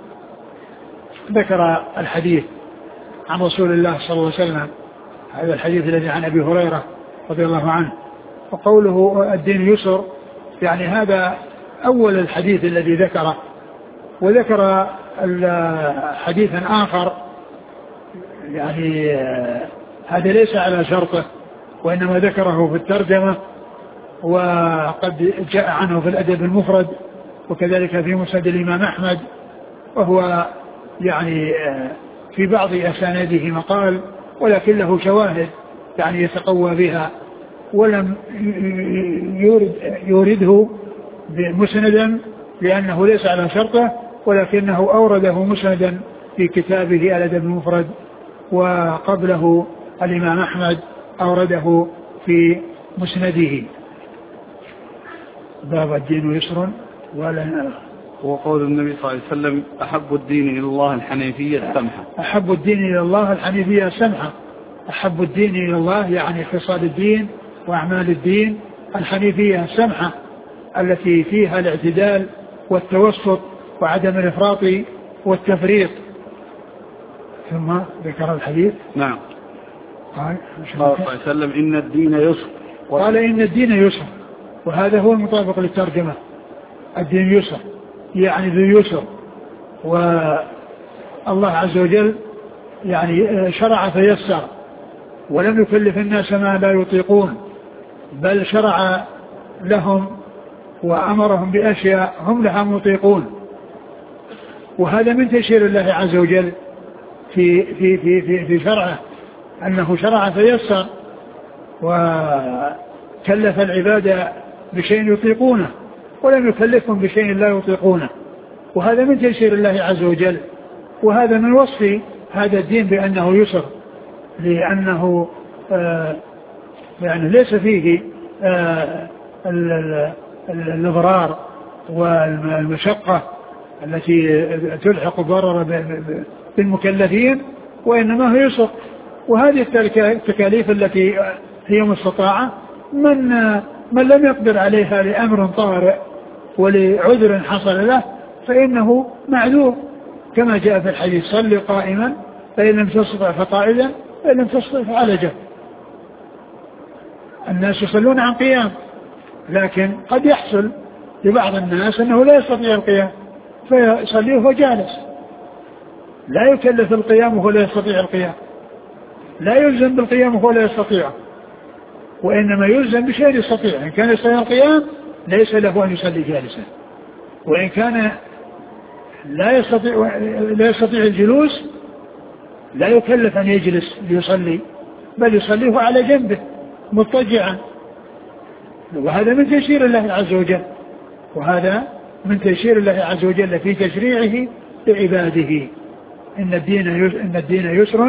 ذكر الحديث عن رسول الله صلى الله عليه وسلم، هذا الحديث الذي عن أبي هريرة رضي الله عنه، وقوله الدين يسر يعني هذا أول الحديث الذي ذكره. وذكر حديثا آخر يعني هذا ليس على شرطه، وإنما ذكره في الترجمة، وقد جاء عنه في الأدب المفرد وكذلك في مسند الإمام أحمد، وهو يعني في بعض أسانيده مقال، ولكن له شواهد يعني يتقوى بها، ولم يورده مسندا لأنه ليس على شرطه، ولكنه أورده مسندا في كتابه الأدب المفرد، وقبله الإمام أحمد أورده في مسنده. باب الدين يسر ولا. وقول النبي صلى الله عليه وسلم: أحب الدين إلى الله الحنيفية السمحة. أحب الدين إلى الله الحنيفية السمحة. أحب الدين إلى الله يعني خصال الدين وأعمال الدين الحنيفية السمحة، التي فيها الاعتدال والتوسط وعدم الإفراط والتفريط. ثم ذكر الحديث. نعم. قال صلى الله عليه وسلم: إن الدين يسر. قال إن الدين يسر، وهذا هو المطابق للترجمة. الدين يسر يعني ذو يسر، والله عز وجل يعني شرع فيسر، ولم يكلف الناس ما لا يطيقون، بل شرع لهم وأمرهم بأشياء هم لها مطيقون. وهذا من تيسير الله عز وجل في في في في, في شرعه، أنه شرع فيسر وكلف العباد بشيء يطيقونه، ولم يكلفهم بشيء لا يطيقونه، وهذا من تيسير الله عز وجل. وهذا من وصف هذا الدين بأنه يسر، لأنه يعني ليس فيه الإضرار والمشقة التي تلحق ضرر بالمكلفين، وإنما هو يسر. وهذه التكاليف التي هي مستطاعة من لم يقدر عليها لأمر طارئ ولعذر حصل له فإنه معذور، كما جاء في الحديث: صل قائما فإن لم تستطع فقاعدا فإن لم تستطع فعلى جنب. الناس يصلون عن قيام، لكن قد يحصل لبعض الناس أنه لا يستطيع القيام فيصلي وهو جالس، لا يكلف القيام وهو لا يستطيع القيام، لا يلزم بالقيام وهو لا يستطيع، وإنما يلزم بشيء يستطيع. إن كان يستطيع القيام ليس له أن يصلي جالسا، وإن كان لا يستطيع الجلوس لا يكلف أن يجلس ليصلي، بل يصليه على جنبه مضطجعا. وهذا من تيسير الله عز وجل، وهذا من تيسير الله عز وجل في تشريعه لعباده. إن الدين يسر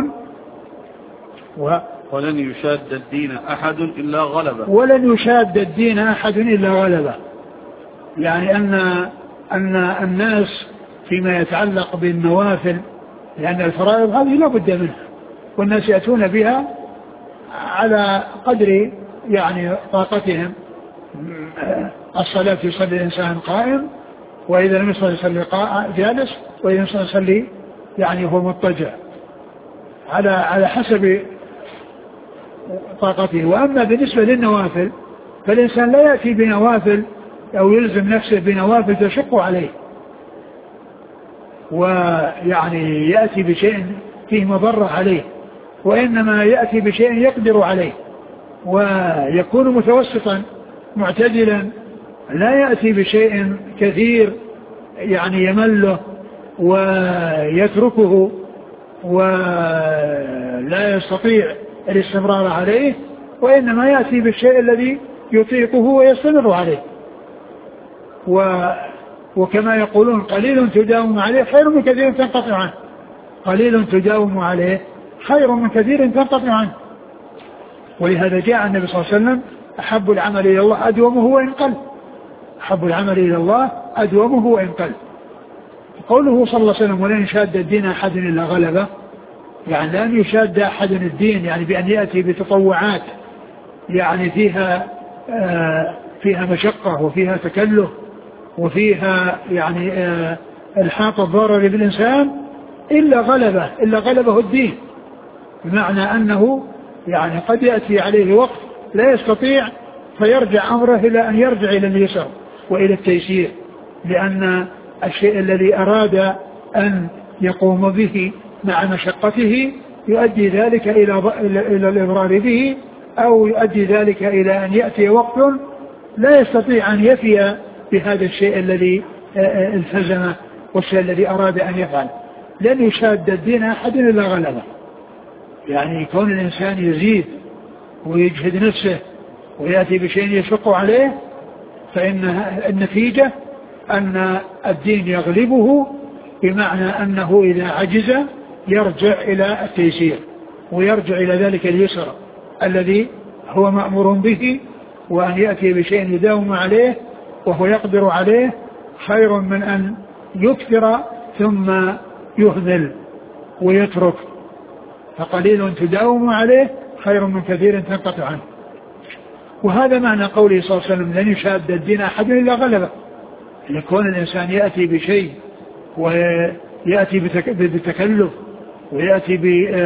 ولن يشاد الدين أحد إلا غلبه. ولن يشاد الدين أحد إلا غلبه، يعني أن الناس فيما يتعلق بالنوافل، لأن الفرائض هذه لا بد منها، والناس يأتون بها على قدر يعني طاقتهم. الصلاة يصلي الإنسان قائم، وإذا لم يصلي جالس، وإذا لم يصلي يعني هو مضطجع على حسب طاقته. وأما بالنسبة للنوافل فالإنسان لا يأتي بنوافل أو يلزم نفسه بنوافل تشق عليه، ويعني يأتي بشيء فيه مضرة عليه، وإنما يأتي بشيء يقدر عليه، ويكون متوسطا معتدلا، لا يأتي بشيء كثير يعني يمله ويتركه ولا يستطيع الاستمرار عليه، وإنما يأتي بالشيء الذي يطيقه ويستمر عليه. وكما يقولون قليل تداوم عليه خير من كثير تنقطع عنه، قليل تداوم عليه خير من كثير تنقطع عنه. ولهذا جاء النبي صلى الله عليه وسلم أحب العمل إلى الله أدومه وإن قل، أحب العمل إلى الله أدومه وإن قل. قوله صلى الله عليه وسلم ولن يشاد الدين أحد إلا غلبه، يعني لن يشاد أحد الدين يعني بأن يأتي بتطوعات يعني فيها مشقة وفيها تكلف وفيها يعني الحاق الضرر بالإنسان إلا غلبه الدين، بمعنى أنه يعني قد يأتي عليه وقت لا يستطيع فيرجع أمره إلى أن يرجع إلى اليسر وإلى التيسير، لأن الشيء الذي أراد أن يقوم به مع مشقته يؤدي ذلك إلى الإضرار به، أو يؤدي ذلك إلى أن يأتي وقت لا يستطيع أن يفي بهذا الشيء الذي التزمه والشيء الذي أراد أن يفعل. لن يشاد الدين أحد إلا غلبه، يعني كون الإنسان يزيد ويجهد نفسه ويأتي بشيء يشق عليه، فإن النتيجة أن الدين يغلبه، بمعنى أنه إذا عجز يرجع إلى التيسير ويرجع إلى ذلك اليسر الذي هو مأمور به، وأن يأتي بشيء يداوم عليه وهو يقدر عليه خير من أن يكثر ثم يهمل ويترك. فقليل تداوم عليه خير من كثير تنقطع عنه. وهذا معنى قوله صلى الله عليه وسلم لن يشاد الدين أحد إلا غلبه، لكون الإنسان يأتي بشيء ويأتي بتكلف ويأتي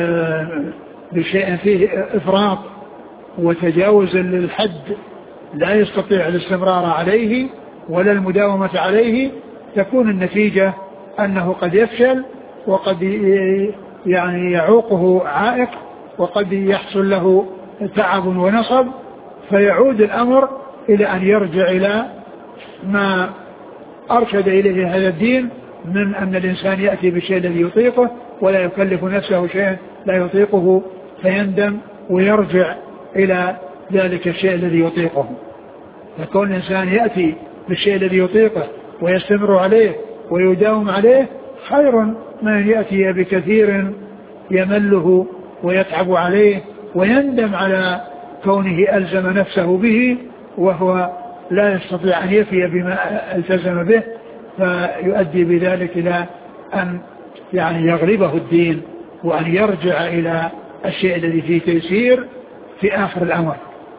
بشيء فيه إفراط وتجاوز للحد لا يستطيع الاستمرار عليه ولا المداومة عليه، تكون النتيجة أنه قد يفشل وقد يعني يعوقه عائق وقد يحصل له تعب ونصب، فيعود الأمر إلى أن يرجع إلى ما أرشد إليه هذا الدين من أن الإنسان يأتي بالشيء الذي يطيقه ولا يكلف نفسه شيئا لا يطيقه فيندم ويرجع إلى ذلك الشيء الذي يطيقه. فكون الإنسان يأتي بالشيء الذي يطيقه ويستمر عليه ويداوم عليه خير من يأتي بكثير يمله ويتعب عليه ويندم على كونه ألزم نفسه به وهو لا يستطيع أن يفي بما التزم به، فيؤدي بذلك إلى أن يعني يغلبه الدين وأن يرجع إلى الشيء الذي فيه تيسير في آخر الأمر.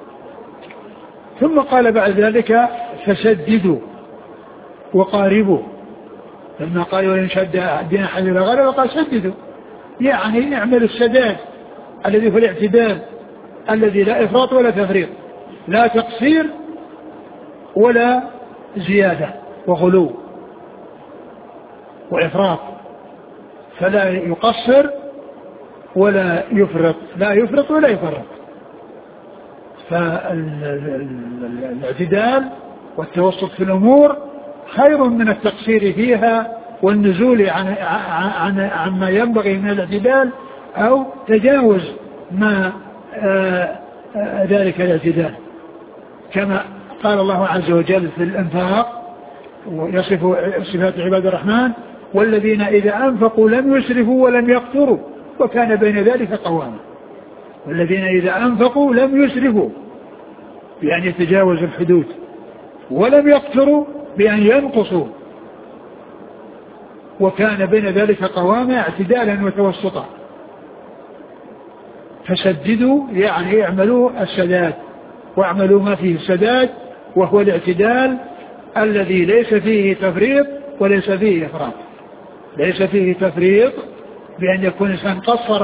ثم قال بعد ذلك فسددوا وقاربوا، لما قال وإن شد الدين أحد إلى غلبه قال سددوا، يعني اعمل السداد الذي هو الاعتدال الذي لا إفراط ولا تفريط، لا تقصير ولا زيادة وغلو وإفراط، فلا يقصر ولا يفرط، لا يفرط ولا يفرط. فالاعتدال والتوسط في الأمور خير من التقصير فيها والنزول عما ينبغي من الاعتدال أو تجاوز ما ذلك الاعتدال، كما قال الله عز وجل في الإنفاق ويصف صفات عباد الرحمن: والذين إذا أنفقوا لم يسرفوا ولم يقتروا وكان بين ذلك قواما. والذين إذا أنفقوا لم يسرفوا بأن يتجاوزوا الحدود، ولم يقتروا بأن ينقصوا، وكان بين ذلك قواما، اعتدالا وتوسطا. فسددوا يعني اعملوا السداد، واعملوا ما فيه السداد، وهو الاعتدال الذي ليس فيه تفريط وليس فيه إفراط. ليس فيه تفريط بأن يكون الإنسان قصر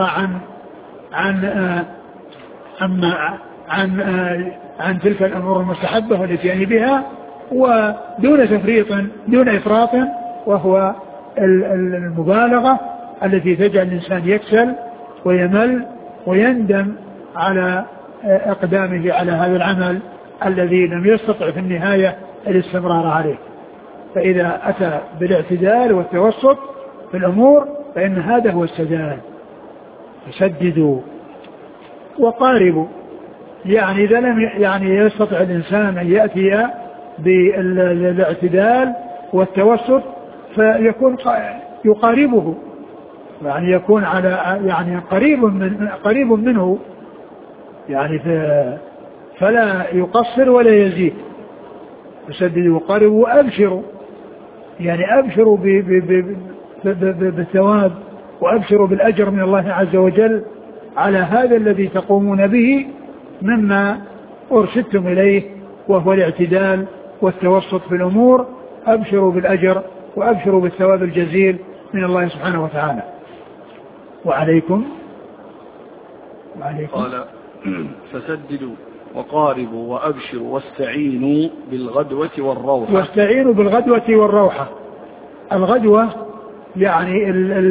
عن تلك الأمور المستحبة والاتيان بها، ودون تفريط دون إفراط، وهو المبالغة التي تجعل الإنسان يكسل ويمل ويندم على إقدامه على هذا العمل الذي لم يستطع في النهاية الاستمرار عليه. فإذا أتى بالاعتدال والتوسط في الأمور فإن هذا هو السداد. فسددوا وقاربوا، يعني إذا لم يستطع الإنسان أن يأتي بالاعتدال والتوسط فيكون يقاربه، يعني يكون على يعني قريب منه، يعني فلا يقصر ولا يزيد. فسددوا وقاربوا وأبشروا، يعني أبشروا بالثواب وأبشروا بالأجر من الله عز وجل على هذا الذي تقومون به مما أرشدتم إليه، وهو الاعتدال والتوسط في الأمور. أبشروا بالأجر وأبشروا بالثواب الجزيل من الله سبحانه وتعالى. وعليكم قال: فسددوا وقاربوا وأبشروا واستعينوا بالغدوة والروحة. واستعينوا بالغدوة والروحة. الغدوة يعني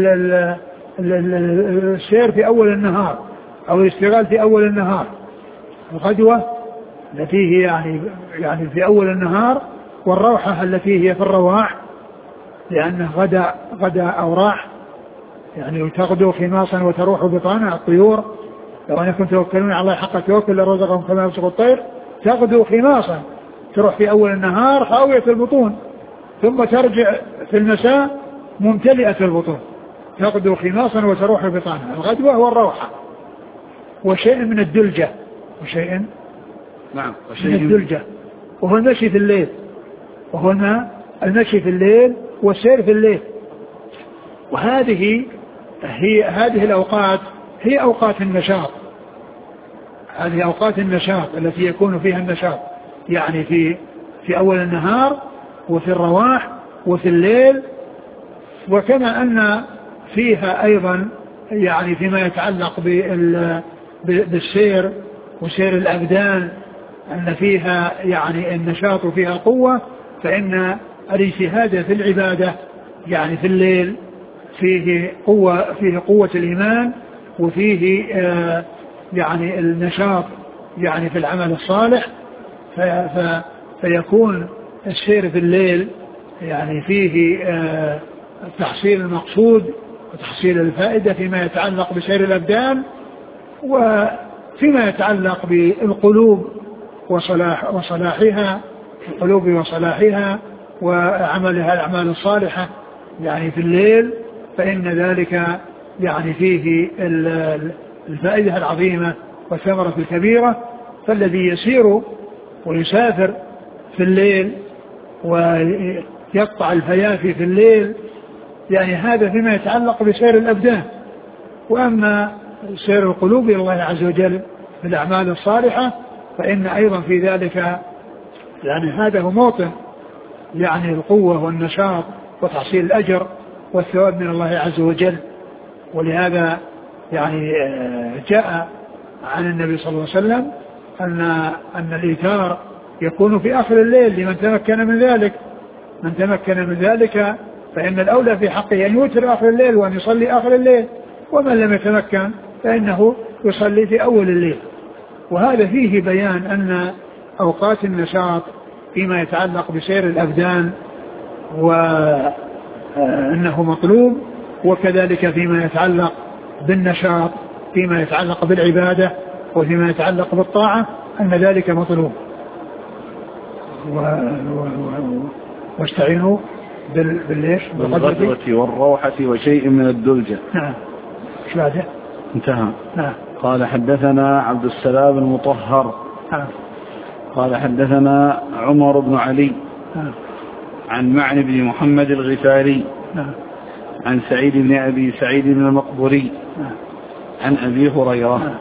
السير في أول النهار أو الاشتغال في أول النهار. الغدوة التي هي يعني في أول النهار، والروحة التي هي في الرواح، لأنه غدا أو راح، يعني تغدو خماصا وتروح بطانا. الطيور لو أنكم توكلون على الله حق توكل لرزقكم كما يرزق الطير، تغدو خماصا، تروح في أول النهار خاوية البطون، ثم ترجع في المساء ممتلئة البطون. تغدو خماصا وتروح بطانا. الغدوة والروحة. وشيء من الدلجة، وشيء من الدلجة، وهو المشي في الليل، وهو المشي في الليل والسير في الليل. وهذه الأوقات هي أوقات النشاط. هذه أوقات النشاط التي يكون فيها النشاط، يعني في أول النهار وفي الرواح وفي الليل. وكما أن فيها أيضا يعني فيما يتعلق بالسير وسير الأبدان أن فيها يعني النشاط وفيها قوة، فإن الاجتهاد في العبادة يعني في الليل فيه قوة الإيمان، وفيه يعني النشاط يعني في العمل الصالح. فيكون السير في الليل يعني فيه تحصيل المقصود وتحصيل الفائدة فيما يتعلق بسير الأبدان، وفيما يتعلق بالقلوب وصلاحها، القلوب وصلاحها وعملها الأعمال الصالحة يعني في الليل. فإن ذلك يعني فيه الفائدة العظيمة والثمرة الكبيرة. فالذي يسير ويسافر في الليل ويقطع الفيافي في الليل يعني هذا فيما يتعلق بسير الأبدان. وأما سير القلوب إلى الله عز وجل بالأعمال الصالحة فإن أيضا في ذلك يعني هذا هو موطن يعني القوة والنشاط وتحصيل الأجر والثواب من الله عز وجل. ولهذا يعني جاء عن النبي صلى الله عليه وسلم أن الإيثار يكون في آخر الليل لمن تمكن من ذلك. من تمكن من ذلك فإن الأولى في حقه أن يوتر آخر الليل وأن يصلي آخر الليل، ومن لم يتمكن فإنه يصلي في أول الليل. وهذا فيه بيان أن أوقات النشاط فيما يتعلق بسير الأبدان وأنه مطلوب، وكذلك فيما يتعلق بالنشاط فيما يتعلق بالعبادة وفيما يتعلق بالطاعة أن ذلك مطلوب. واستعينوا بالغدوة والروحة وشيء من الدلجة. نعم. ايش بعده؟ انتهى. نعم. قال حدثنا عبد السلام المطهر. نعم. قال حدثنا عمر بن علي. نعم. عن معن بن محمد الغفاري. نعم. عن سعيد بن أبي سعيد بن المقبوري. نعم. عن أبي هريرة. نعم.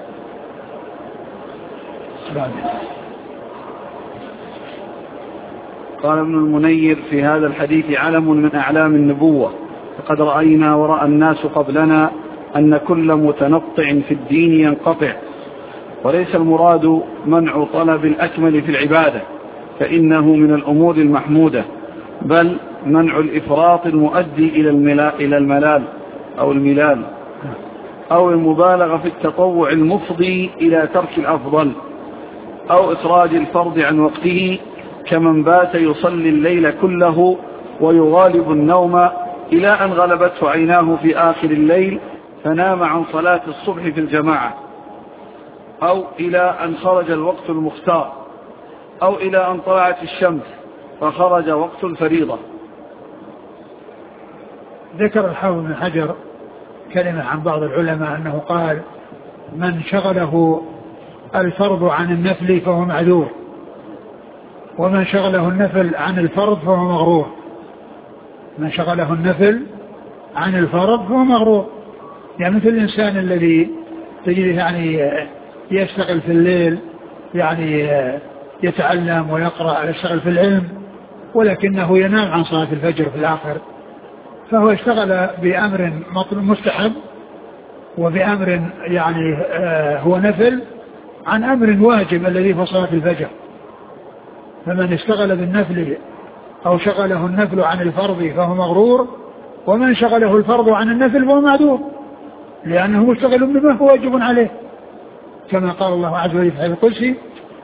قال ابن المنير في هذا الحديث علم من أعلام النبوة، فقد رأينا ورأى الناس قبلنا أن كل متنطع في الدين ينقطع، وليس المراد منع طلب الأكمل في العبادة فإنه من الأمور المحمودة، بل منع الإفراط المؤدي إلى الملال أو المبالغة في التطوع المفضي إلى ترك الأفضل، أو إخراج الفرض عن وقته كمن بات يصلي الليل كله ويغالب النوم إلى أن غلبته عيناه في آخر الليل فنام عن صلاة الصبح في الجماعة، أو إلى أن خرج الوقت المختار، أو إلى أن طلعت الشمس فخرج وقت الفريضة. ذكر الحافظ بن حجر كلمة عن بعض العلماء أنه قال من شغله الفرض عن النفل فهو معذور، ومن شغله النفل عن الفرض فهو مغرور. من شغله النفل عن الفرض فهو مغرور، يعني مثل الإنسان الذي تجده يعني يشتغل في الليل، يعني يتعلم ويقرأ يشتغل في العلم، ولكنه ينام عن صلاة الفجر في الآخر، فهو اشتغل بأمر مستحب وبأمر يعني هو نفل عن أمر واجب الذي هو صلاة الفجر. فمن اشتغل بالنفل أو شغله النفل عن الفرض فهو مغرور، ومن شغله الفرض عن النفل فهو معذور، لأنه مشتغل بما هو واجب عليه، كما قال الله عز وجل في الحديث القدسي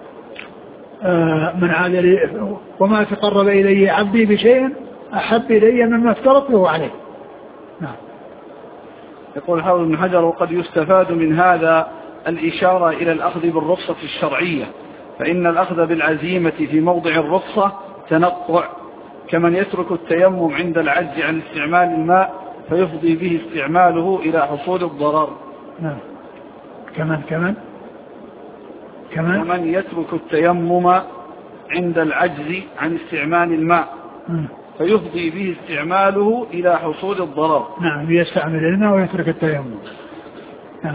من عاد لي وما تقرب إلي عبدي بشيء أحب إلي مما افترضته عليه. نعم. يقول الحافظ بن حجر وقد يستفاد من هذا الإشارة إلى الأخذ بالرخصة الشرعية، فإن الأخذ بالعزيمة في موضع الرخصة تنطع، كمن يترك التيمم عند العجز عن استعمال الماء فيفضي به استعماله إلى حصول الضرر. نعم. كمن يترك التيمم عند العجز عن استعمال الماء فيفضي به استعماله إلى حصول الضرر. نعم، يستعمل الماء ويترك التيمم. نعم.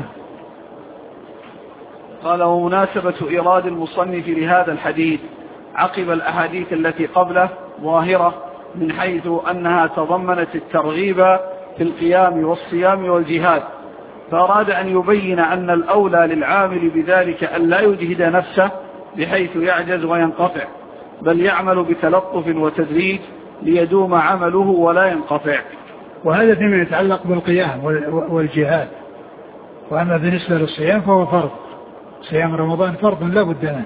قال ومناسبة إيراد المصنف لهذا الحديث عقب الأحاديث التي قبله ظاهرة، من حيث أنها تضمنت الترغيب في القيام والصيام والجهاد، فأراد أن يبين أن الأولى للعامل بذلك أن لا يجهد نفسه بحيث يعجز وينقطع، بل يعمل بتلطف وتدريج ليدوم عمله ولا ينقطع. وهذا فيما يتعلق بالقيام والجهاد. وأما بالنسبة للصيام فهو فرض، صيام رمضان فرض لا بد منه.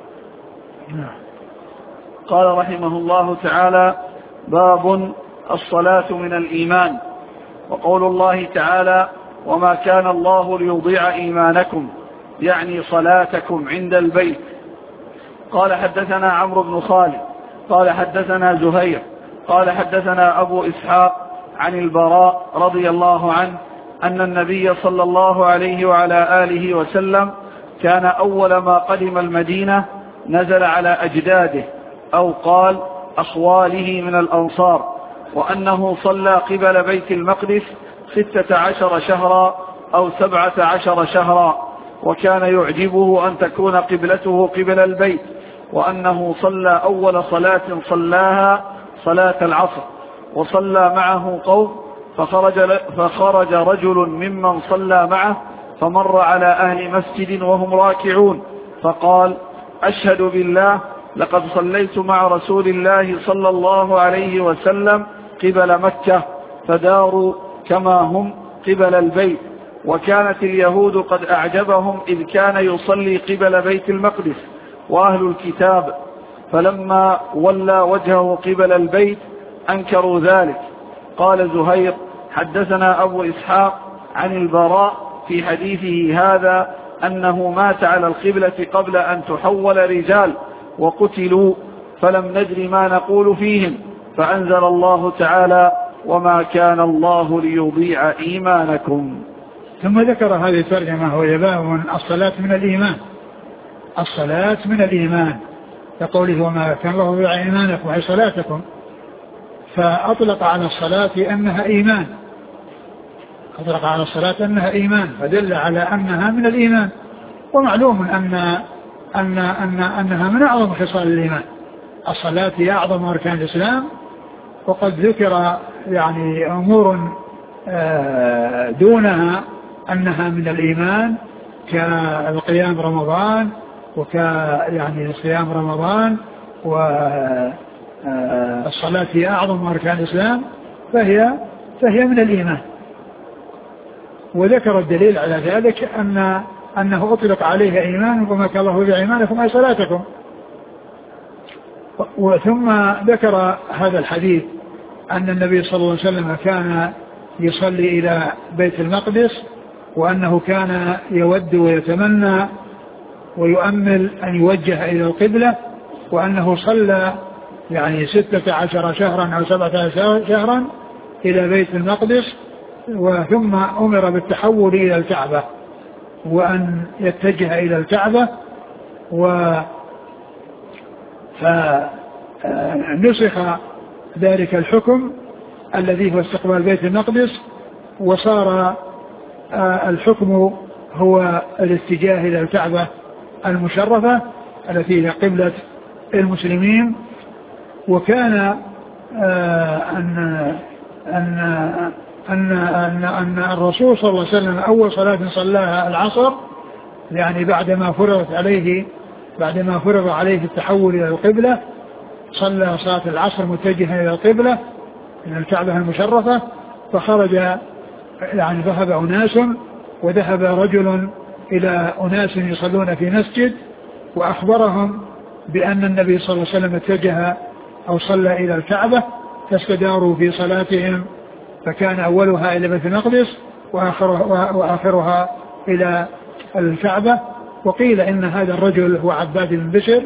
قال رحمه الله تعالى باب الصلاة من الإيمان. وقول الله تعالى وما كان الله ليضيع إيمانكم، يعني صلاتكم عند البيت. قال حدثنا عمرو بن خالد قال حدثنا زهير قال حدثنا أبو إسحاق عن البراء رضي الله عنه أن النبي صلى الله عليه وعلى آله وسلم كان أول ما قدم المدينة نزل على أجداده أو قال أخواله من الأنصار، وأنه صلى قبل بيت المقدس 16 شهرا أو 17 شهرا، وكان يعجبه أن تكون قبلته قبل البيت، وأنه صلى أول صلاة صلاها صلاة العصر، وصلى معه قوم فخرج رجل ممن صلى معه فمر على أهل مسجد وهم راكعون فقال أشهد بالله لقد صليت مع رسول الله صلى الله عليه وسلم قبل مكة فداروا كما هم قبل البيت، وكانت اليهود قد أعجبهم إذ كان يصلي قبل بيت المقدس وأهل الكتاب، فلما ولى وجهه قبل البيت أنكروا ذلك. قال زهير: حدثنا أبو إسحاق عن البراء في حديثه هذا أنه مات على القبلة قبل أن تحول رجال وقتلوا، فلم ندر ما نقول فيهم، فأنزل الله تعالى: وما كان الله ليضيع إيمانكم. ثم ذكر هذه الترجمة وهي باب الصلاة من الإيمان. الصلاة من الإيمان، كقوله: وما كان الله ليضيع إيمانكم أي صلاتكم، فأطلق على الصلاة أنها إيمان، أطلق على الصلاة أنها إيمان، فدل على أنها من الإيمان. ومعلوم أنها من أعظم خصال الإيمان. الصلاة هي أعظم أركان الإسلام، وقد ذكر يعني أمور دونها أنها من الإيمان كالقيام رمضان يعني صيام رمضان، والصلاة هي أعظم أركان الإسلام فهي من الإيمان. وذكر الدليل على ذلك أنه أطلق عليها إيمان، وما كان الله بإيمانكم أي صلاتكم. وثم ذكر هذا الحديث أن النبي صلى الله عليه وسلم كان يصلي إلى بيت المقدس، وأنه كان يود ويتمنى ويؤمل أن يوجه إلى القبلة، وأنه صلى يعني 16 شهرا أو 17 شهرا إلى بيت المقدس، وثم أمر بالتحول إلى الكعبة وأن يتجه إلى الكعبة، فنسخ ذلك الحكم الذي هو استقبال بيت المقدس، وصار الحكم هو الاتجاه إلى الكعبة المشرفة التي هي قبلة المسلمين. وكان أن الرسول صلى الله عليه وسلم أول صلاة صلاها العصر، يعني بعدما فرض عليه التحول إلى القبلة، صلى صلاة العصر متجها إلى القبلة إلى الكعبة المشرفة. فخرج يعني ذهب أناس، وذهب رجل إلى أناس يصلون في مسجد، وأخبرهم بأن النبي صلى الله عليه وسلم اتجه أو صلى إلى الكعبة، فاستداروا في صلاتهم، فكان أولها إلى بيت المقدس وآخرها إلى الكعبة. وقيل إن هذا الرجل هو عباد بن بشر،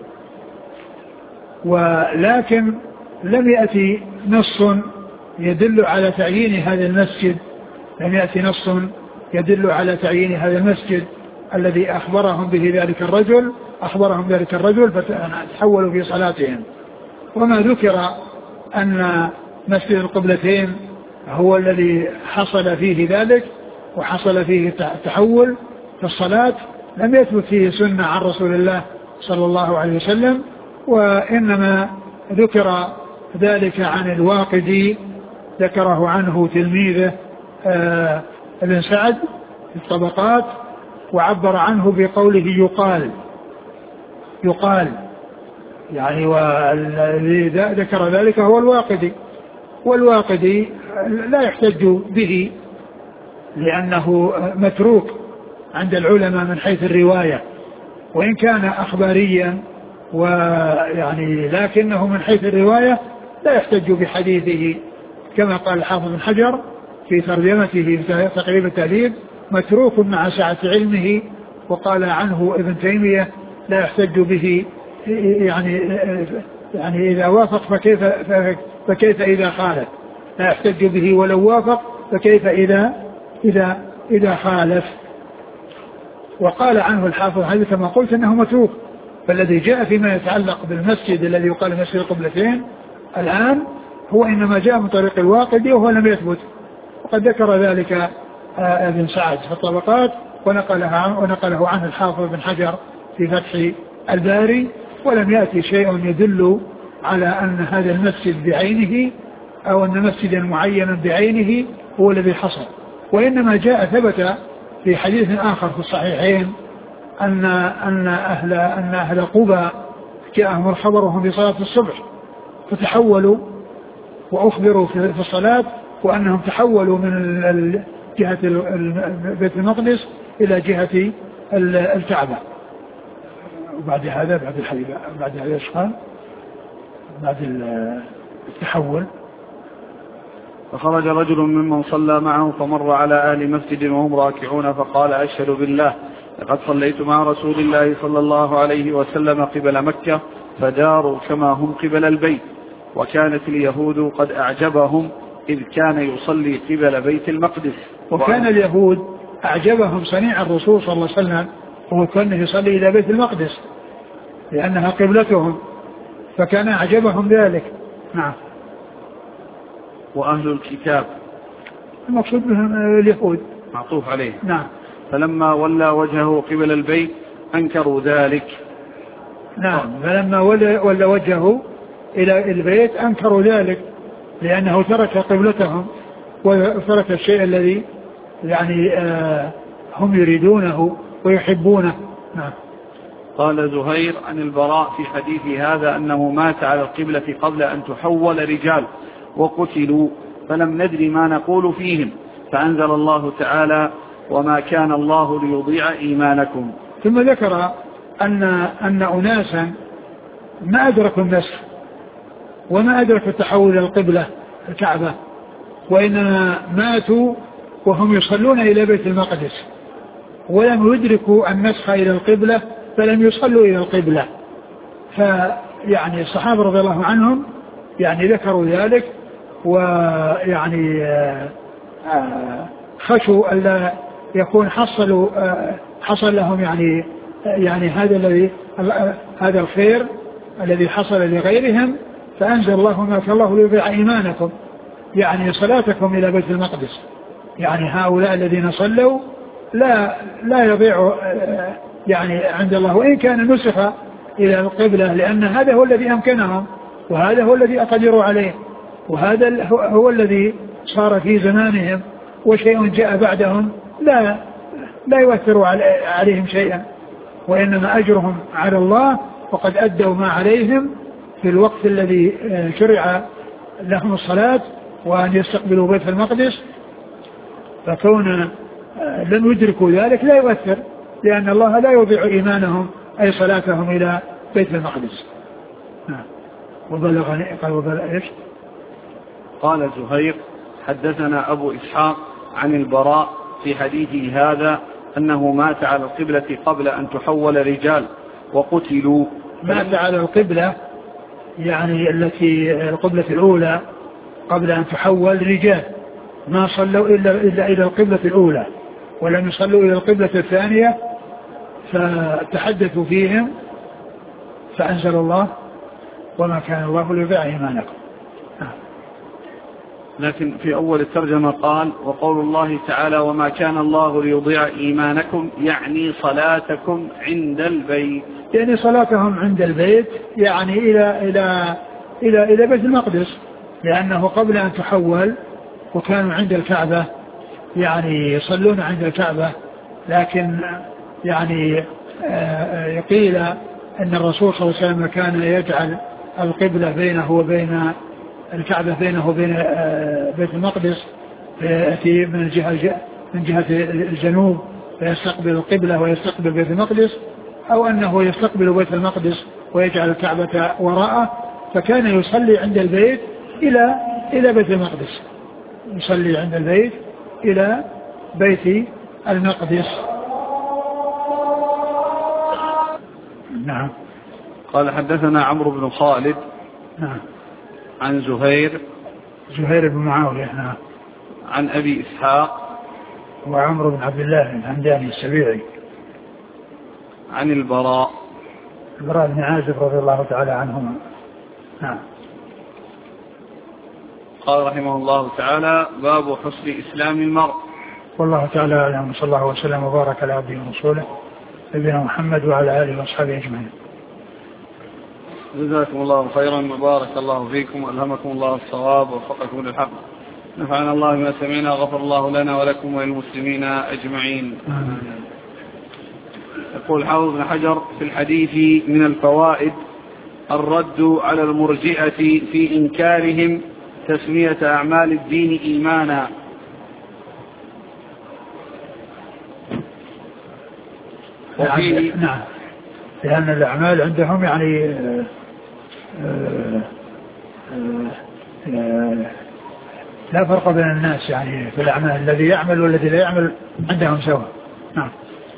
ولكن لم يأتي نص يدل على تعيين هذا المسجد، لم يأتي نص يدل على تعيين هذا المسجد الذي أخبرهم ذلك الرجل فتحولوا في صلاتهم. وما ذكر أن مسجد القبلتين هو الذي حصل فيه ذلك وحصل فيه التحول في الصلاة لم يثبت فيه سنة عن رسول الله صلى الله عليه وسلم، وإنما ذكر ذلك عن الواقدي، ذكره عنه تلميذه ابن سعد في الطبقات، وعبر عنه بقوله يقال يعني، والذي ذكر ذلك هو الواقدي، والواقدي لا يحتج به لأنه متروك عند العلماء من حيث الرواية، وإن كان أخباريا ويعني لكنه من حيث الرواية لا يحتج بحديثه، كما قال الحافظ بن حجر في ترجمته في تقريب التهذيب: متروك مع سعة علمه. وقال عنه ابن تيمية: لا يحتج به يعني إذا وافق فكيف إذا خالف، لا يحتج به ولو وافق فكيف إذا خالف. وقال عنه الحافظ هذا كما قلت أنه متروك، فالذي جاء فيما يتعلق بالمسجد الذي يقال مسجد القبلتين الآن هو إنما جاء من طريق الواقدي وهو لم يثبت، وقد ذكر ذلك ابن سعد في الطبقات، ونقله عنه الحافظ بن حجر في فتح الباري، ولم يأتي شيء يدل على أن هذا المسجد بعينه أو أن مسجدا معينا بعينه هو الذي حصل، وإنما جاء ثبت في حديث آخر في الصحيحين أن أهل قبى جاءهم الخبر وهم في صلاة الصبح فتحولوا وأخبروا في الصلاة وأنهم تحولوا من جهة بيت المقدس إلى جهة الكعبة. وبعد هذا بعد هذا ايش قال؟ بعد التحول فخرج رجل ممن صلى معه فمر على أهل مسجد وهم راكعون فقال أشهد بالله لقد صليت مع رسول الله صلى الله عليه وسلم قبل مكة فداروا كما هم قبل البيت وكانت اليهود قد أعجبهم إذ كان يصلي قبل بيت المقدس. وكان اليهود أعجبهم صنيع الرسول صلى الله عليه وسلم وهو كان يصلي إلى بيت المقدس لأنها قبلتهم فكان أعجبهم ذلك. نعم. وأهل الكتاب المقصود بهم اليهود معطوف عليه. نعم. فلما ولى وجهه قبل البيت أنكروا ذلك. نعم. فلما ولى وجهه إلى البيت أنكروا ذلك لأنه ترك قبلتهم وترك الشيء الذي يعني هم يريدونه ويحبونه. نعم. قال زهير عن البراء في حديث هذا أنه مات على القبلة قبل أن تحول رجال وقتلوا فلم ندري ما نقول فيهم فأنزل الله تعالى وما كان الله ليضيع إيمانكم. ثم ذكر أن أناسا ما أدركوا النسخ وما أدركوا تحول القبلة الكعبة وإنما ماتوا وهم يصلون إلى بيت المقدس ولم يدركوا النسخ إلى القبلة فلم يصلوا إلى القبلة. فيعني الصحابة رضي الله عنهم يعني ذكروا ذلك ويعني خشوا ألا يكون حصل لهم يعني هذا الخير الذي حصل لغيرهم فأنزل الله ما كان الله ليضيع إيمانكم يعني صلاتكم إلى بيت المقدس. يعني هؤلاء الذين صلوا لا يضيع يعني عند الله وإن كان نسخ إلى القبلة لأن هذا هو الذي أمكنهم وهذا هو الذي أقدروا عليه وهذا هو الذي صار في زمانهم وشيء جاء بعدهم لا يؤثر عليهم شيئا وإنما أجرهم على الله وقد أدوا ما عليهم في الوقت الذي شرع لهم الصلاة وأن يستقبلوا بيت المقدس فكون لم يدركوا ذلك لا يؤثر لأن الله لا يضيع إيمانهم أي صلاتهم إلى بيت المقدس. وبلغني قال زهير حدثنا أبو إسحاق عن البراء في حديثه هذا أنه مات على القبلة قبل أن تحول رجال وقتلوا. مات على القبلة يعني التي القبلة الأولى قبل أن تحول رجال ما صلوا إلا إلى القبلة الأولى ولم يصلوا إلى القبلة الثانية فتحدثوا فيهم فأنزل الله وما كان الله ليضيع إيمانكم. لكن في أول الترجمة قال وقول الله تعالى وما كان الله ليضيع إيمانكم يعني صلاتكم عند البيت يعني صلاتهم عند البيت يعني إلى بيت المقدس لأنه قبل أن تحول وكانوا عند الكعبة يعني يصلون عند الكعبة لكن يعني قيل أن الرسول صلى الله عليه وسلم كان يجعل القبلة بينه وبين الكعبة بينه وبين بيت المقدس فيأتي من جهة الجنوب فيستقبل القبلة ويستقبل بيت المقدس أو أنه يستقبل بيت المقدس ويجعل الكعبة وراءه فكان يصلي عند البيت إلى بيت المقدس يصلي عند البيت إلى بيت المقدس. نعم. قال حدثنا عمرو بن خالد نعم عن زهير بن معاوية نعم عن أبي إسحاق وعمرو بن عبد الله الهمداني السبيعي عن البراء بن عازب رضي الله تعالى عنهما. نعم. قال رحمه الله تعالى باب حسن إسلام المرء. والله تعالى أعلم صلى الله وسلم وبارك على عبده ورسوله نبينا محمد وعلى آله وأصحابه أجمعين. جزاكم الله خيرا وبارك الله فيكم وألهمكم الله الصواب ووفقكم للحق. نفعنا الله بما سمعنا غفر الله لنا ولكم وللمسلمين أجمعين. يقول حافظ بن حجر في الحديث من الفوائد الرد على المرجئة في إنكارهم تسمية أعمال الدين إيمانا. نعم، لأن الأعمال عندهم يعني لا فرق بين الناس يعني في الأعمال، الذي يعمل والذي لا يعمل عندهم سواء. نعم.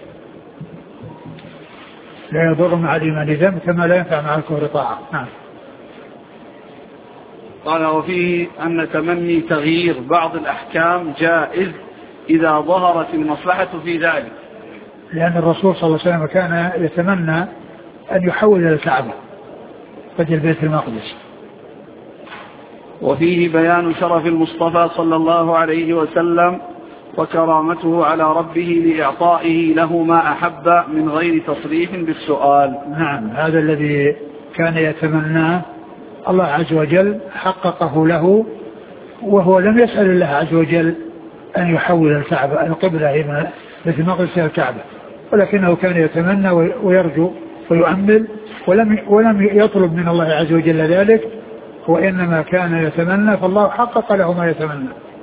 لا يضر مع الإيمان ذنب كما لا ينفع مع الكفر طاعة. نعم. قال وفيه أن تمني تغيير بعض الأحكام جائز إذا ظهرت المصلحة في ذلك، لأن الرسول صلى الله عليه وسلم كان يتمنى أن يحول الكعبة بدل بيت المقدس. وفيه بيان شرف المصطفى صلى الله عليه وسلم وكرامته على ربه لإعطائه له ما أحب من غير تصريح بالسؤال. نعم، هذا الذي كان يتمناه الله عز وجل حققه له، وهو لم يسأل الله عز وجل أن يحول الكعبة القبلة من بيت المقدس إلى الكعبة، ولكنه كان يتمنى ويرجو ويؤمل، ولم يطلب من الله عز وجل ذلك، وإنما كان يتمنى فالله حقق له ما يتمنى.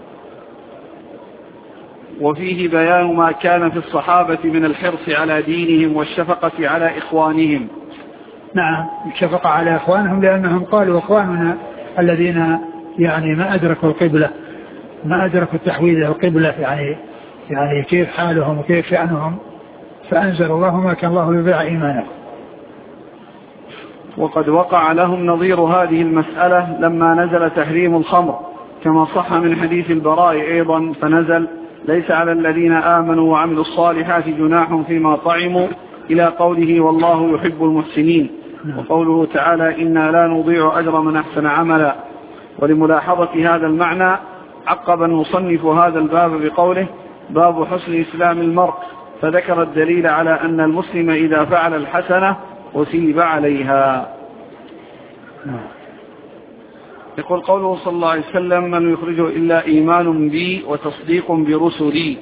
وفيه بيان ما كان في الصحابة من الحرص على دينهم والشفقة على إخوانهم. نعم، الشفقة على إخوانهم، لأنهم قالوا إخواننا الذين يعني ما أدركوا القبلة، ما أدركوا التحويل إلى القبلة، يعني كيف حالهم وكيف شأنهم، فأنزل الله ما كان الله يضيع إيمانهم. وقد وقع لهم نظير هذه المسألة لما نزل تحريم الخمر، كما صح من حديث البراء أيضا، فنزل ليس على الذين آمنوا وعملوا الصالحات جناح فيما طعموا إلى قوله والله يحب المحسنين، وقوله تعالى إنا لا نضيع أجر من أحسن عملا. ولملاحظة هذا المعنى عقب المصنف هذا الباب بقوله باب حسن إسلام المرء، فذكر الدليل على أن المسلم إذا فعل الحسنة أثيب عليها. يقول قوله صلى الله عليه وسلم من يخرجه إلا إيمان بي وتصديق برسلي،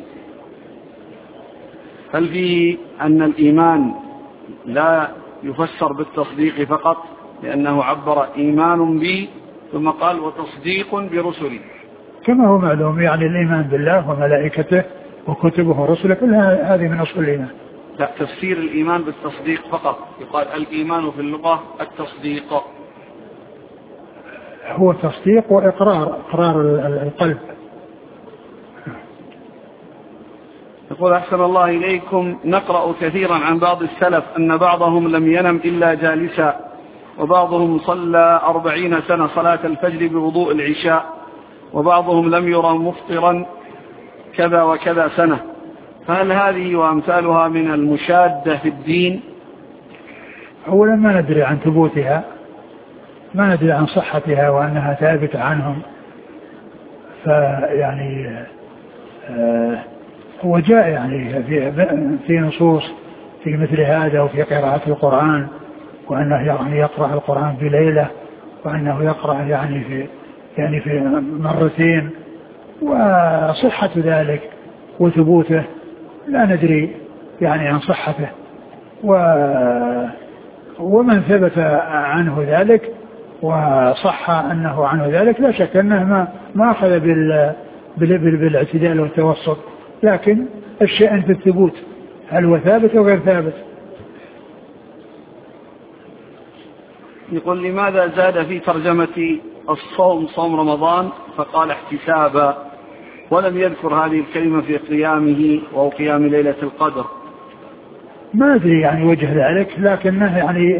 هل فيه أن الإيمان لا يفسر بالتصديق فقط، لأنه عبر إيمان بي ثم قال وتصديق برسلي؟ كما هو معلوم يعني الإيمان بالله وملائكته وكتبه ورسله كلها هذه من أصول الإيمان. لا، تفسير الإيمان بالتصديق فقط، يقال الإيمان في اللغة التصديق. هو تصديق وإقرار القلب. يقول أحسن الله إليكم، نقرأ كثيرا عن بعض السلف أن بعضهم لم ينم إلا جالسا، وبعضهم صلى 40 سنة صلاة الفجر بوضوء العشاء، وبعضهم لم يرى مفطرا كذا وكذا سنة، فهل هذه وأمثالها من المشادة في الدين؟ أولا ما ندري عن ثبوتها، ما ندري عن صحتها وأنها ثابتة عنهم، فيعني هو جاء يعني في نصوص في مثل هذا وفي قراءة القرآن، وأنه يعني يقرأ القرآن في ليلة، وأنه يقرأ يعني في مرتين، وصحة ذلك وثبوته لا ندري يعني عن صحته، ومن ثبت عنه ذلك وصح أنه عنه ذلك لا شك أنه ما أخذ بالاعتدال والتوسط، لكن الشأن في الثبوت، هل هو ثابت أو غير ثابت. يقول لماذا زاد في ترجمة الصوم صوم رمضان فقال احتسابا، ولم يذكر هذه الكلمة في قيامه وهو قيام ليلة القدر؟ ما أدري يعني وجه ذلك، لكنه يعني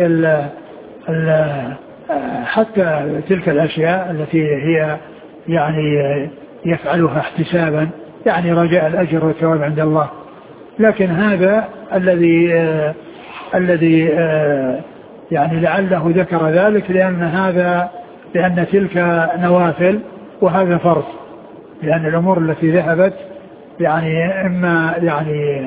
حتى تلك الأشياء التي هي يعني يفعلها احتسابا يعني رجاء الأجر والثواب عند الله، لكن هذا الذي يعني لعله ذكر ذلك لأن تلك نوافل وهذا فرض، لأن الأمور التي ذهبت يعني إما يعني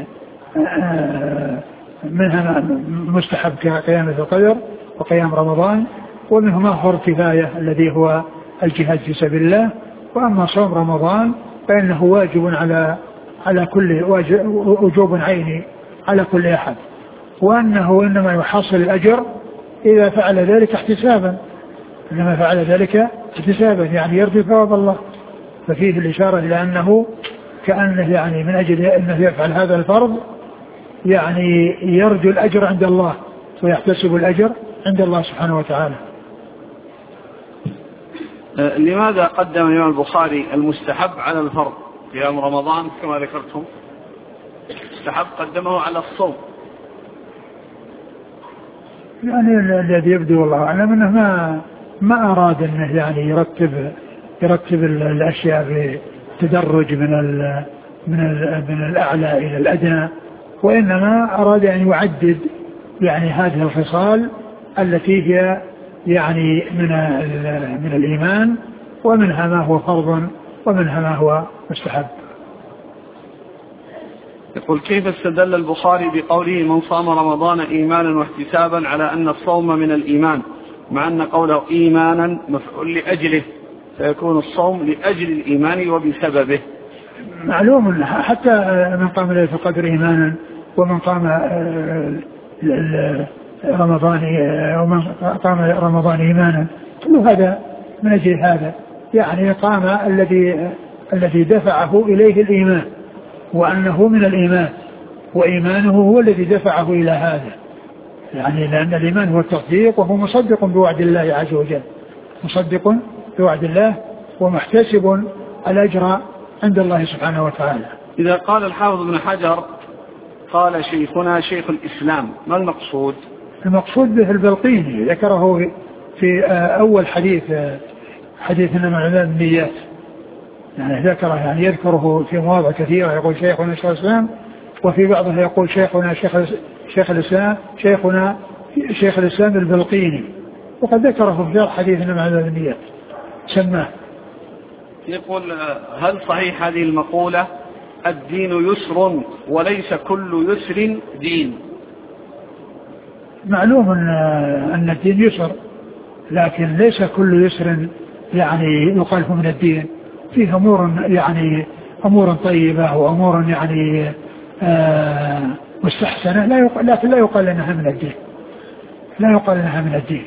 منها مستحب كقيام القدر وقيام رمضان، ومنهما فرض كفاية الذي هو الجهاد في سبيل الله، وأما صوم رمضان فإنه واجب على كل وجوب عيني على كل أحد، وأنه إنما يحصل الأجر إذا فعل ذلك احتسابا، إنما فعل ذلك احتسابا يعني يرجو ثواب الله. ففيه الإشارة إلى أنه كأنه يعني من أجل أنه يفعل هذا الفرض يعني يرجو الأجر عند الله ويحتسب الأجر عند الله سبحانه وتعالى. لماذا قدم الإمام البخاري المستحب على الفرض؟ قيام رمضان كما ذكرتم مستحب قدمه على الصوم. يعني الذي يبدو والله أعلم أنه ما أراد أنه يعني يرتب الأشياء بتدرج من الأعلى إلى الأدنى، وإنما أراد أن يعدد يعني هذه الخصال التي هي يعني من الإيمان، ومنها ما هو فرض ومنها ما هو مستحب. يقول كيف استدل البخاري بقوله من صام رمضان إيمانا واحتسابا على أن الصوم من الإيمان، مع أن قوله إيمانا مفعول لأجله، فيكون الصوم لأجل الإيمان وبسببه؟ معلوم حتى من قام ليلة القدر إيمانا ومن قام رمضان إيمانا كل هذا من أجل هذا، يعني قام الذي دفعه إليه الإيمان وأنه من الإيمان، وإيمانه هو الذي دفعه إلى هذا، يعني لأن الإيمان هو التصديق وهو مصدق بوعد الله عز وجل، مصدق بوعد الله ومحتسب الأجر عند الله سبحانه وتعالى. إذا قال الحافظ ابن حجر قال شيخنا شيخ الإسلام، ما المقصود؟ المقصود به البلقيني، ذكره في أول حديث إنما الأعمال بالنيات، يعني ذكره يعني يذكره في مواضع كثيرة، يقول شيخنا شيخ الإسلام، وفي بعضها يقول شيخنا شيخ الإسلام شيخنا شيخ الإسلام البلقيني، وقد ذكره في حديث إنما الأعمال بالنيات سماه. يقول هل صحيح هذه المقولة الدين يسر وليس كل يسر دين؟ معلوم أن الدين يسر، لكن ليس كل يسر يعني يقال من الدين، فيه أمور يعني أمور طيبة وأمور يعني مستحسنة، لكن لا يقال لأنها من الدين، لا يقال لأنها من الدين،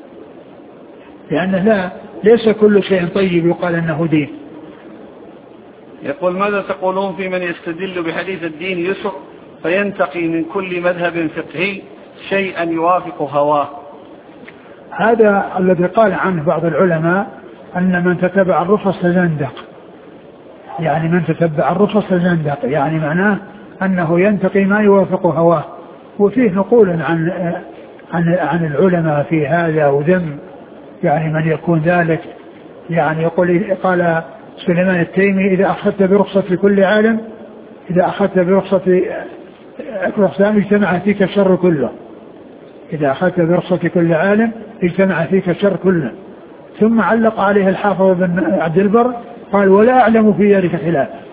لأنه ليس كل شيء طيب يقال أنه دين. يقول ماذا تقولون في من يستدل بحديث الدين يسر فينتقي من كل مذهب فقهي شيئا يوافق هواه؟ هذا الذي قال عنه بعض العلماء أن من تتبع الرخص زندق، يعني من تتبع الرخص زندق، يعني معناه أنه ينتقي ما يوافق هواه. وفيه نقول عن العلماء في هذا وذم يعني من يكون ذلك، يعني قال سليمان التيمي إذا أخذت برخصة كل عالم، إذا أخذت برخصة اجتمع فيك الشر كله، إذا أخذت برخصة كل عالم اجتمع فيك الشر كله. ثم علق عليه الحافظ بن عبد البر قال ولا أعلم في ذلك خلاف،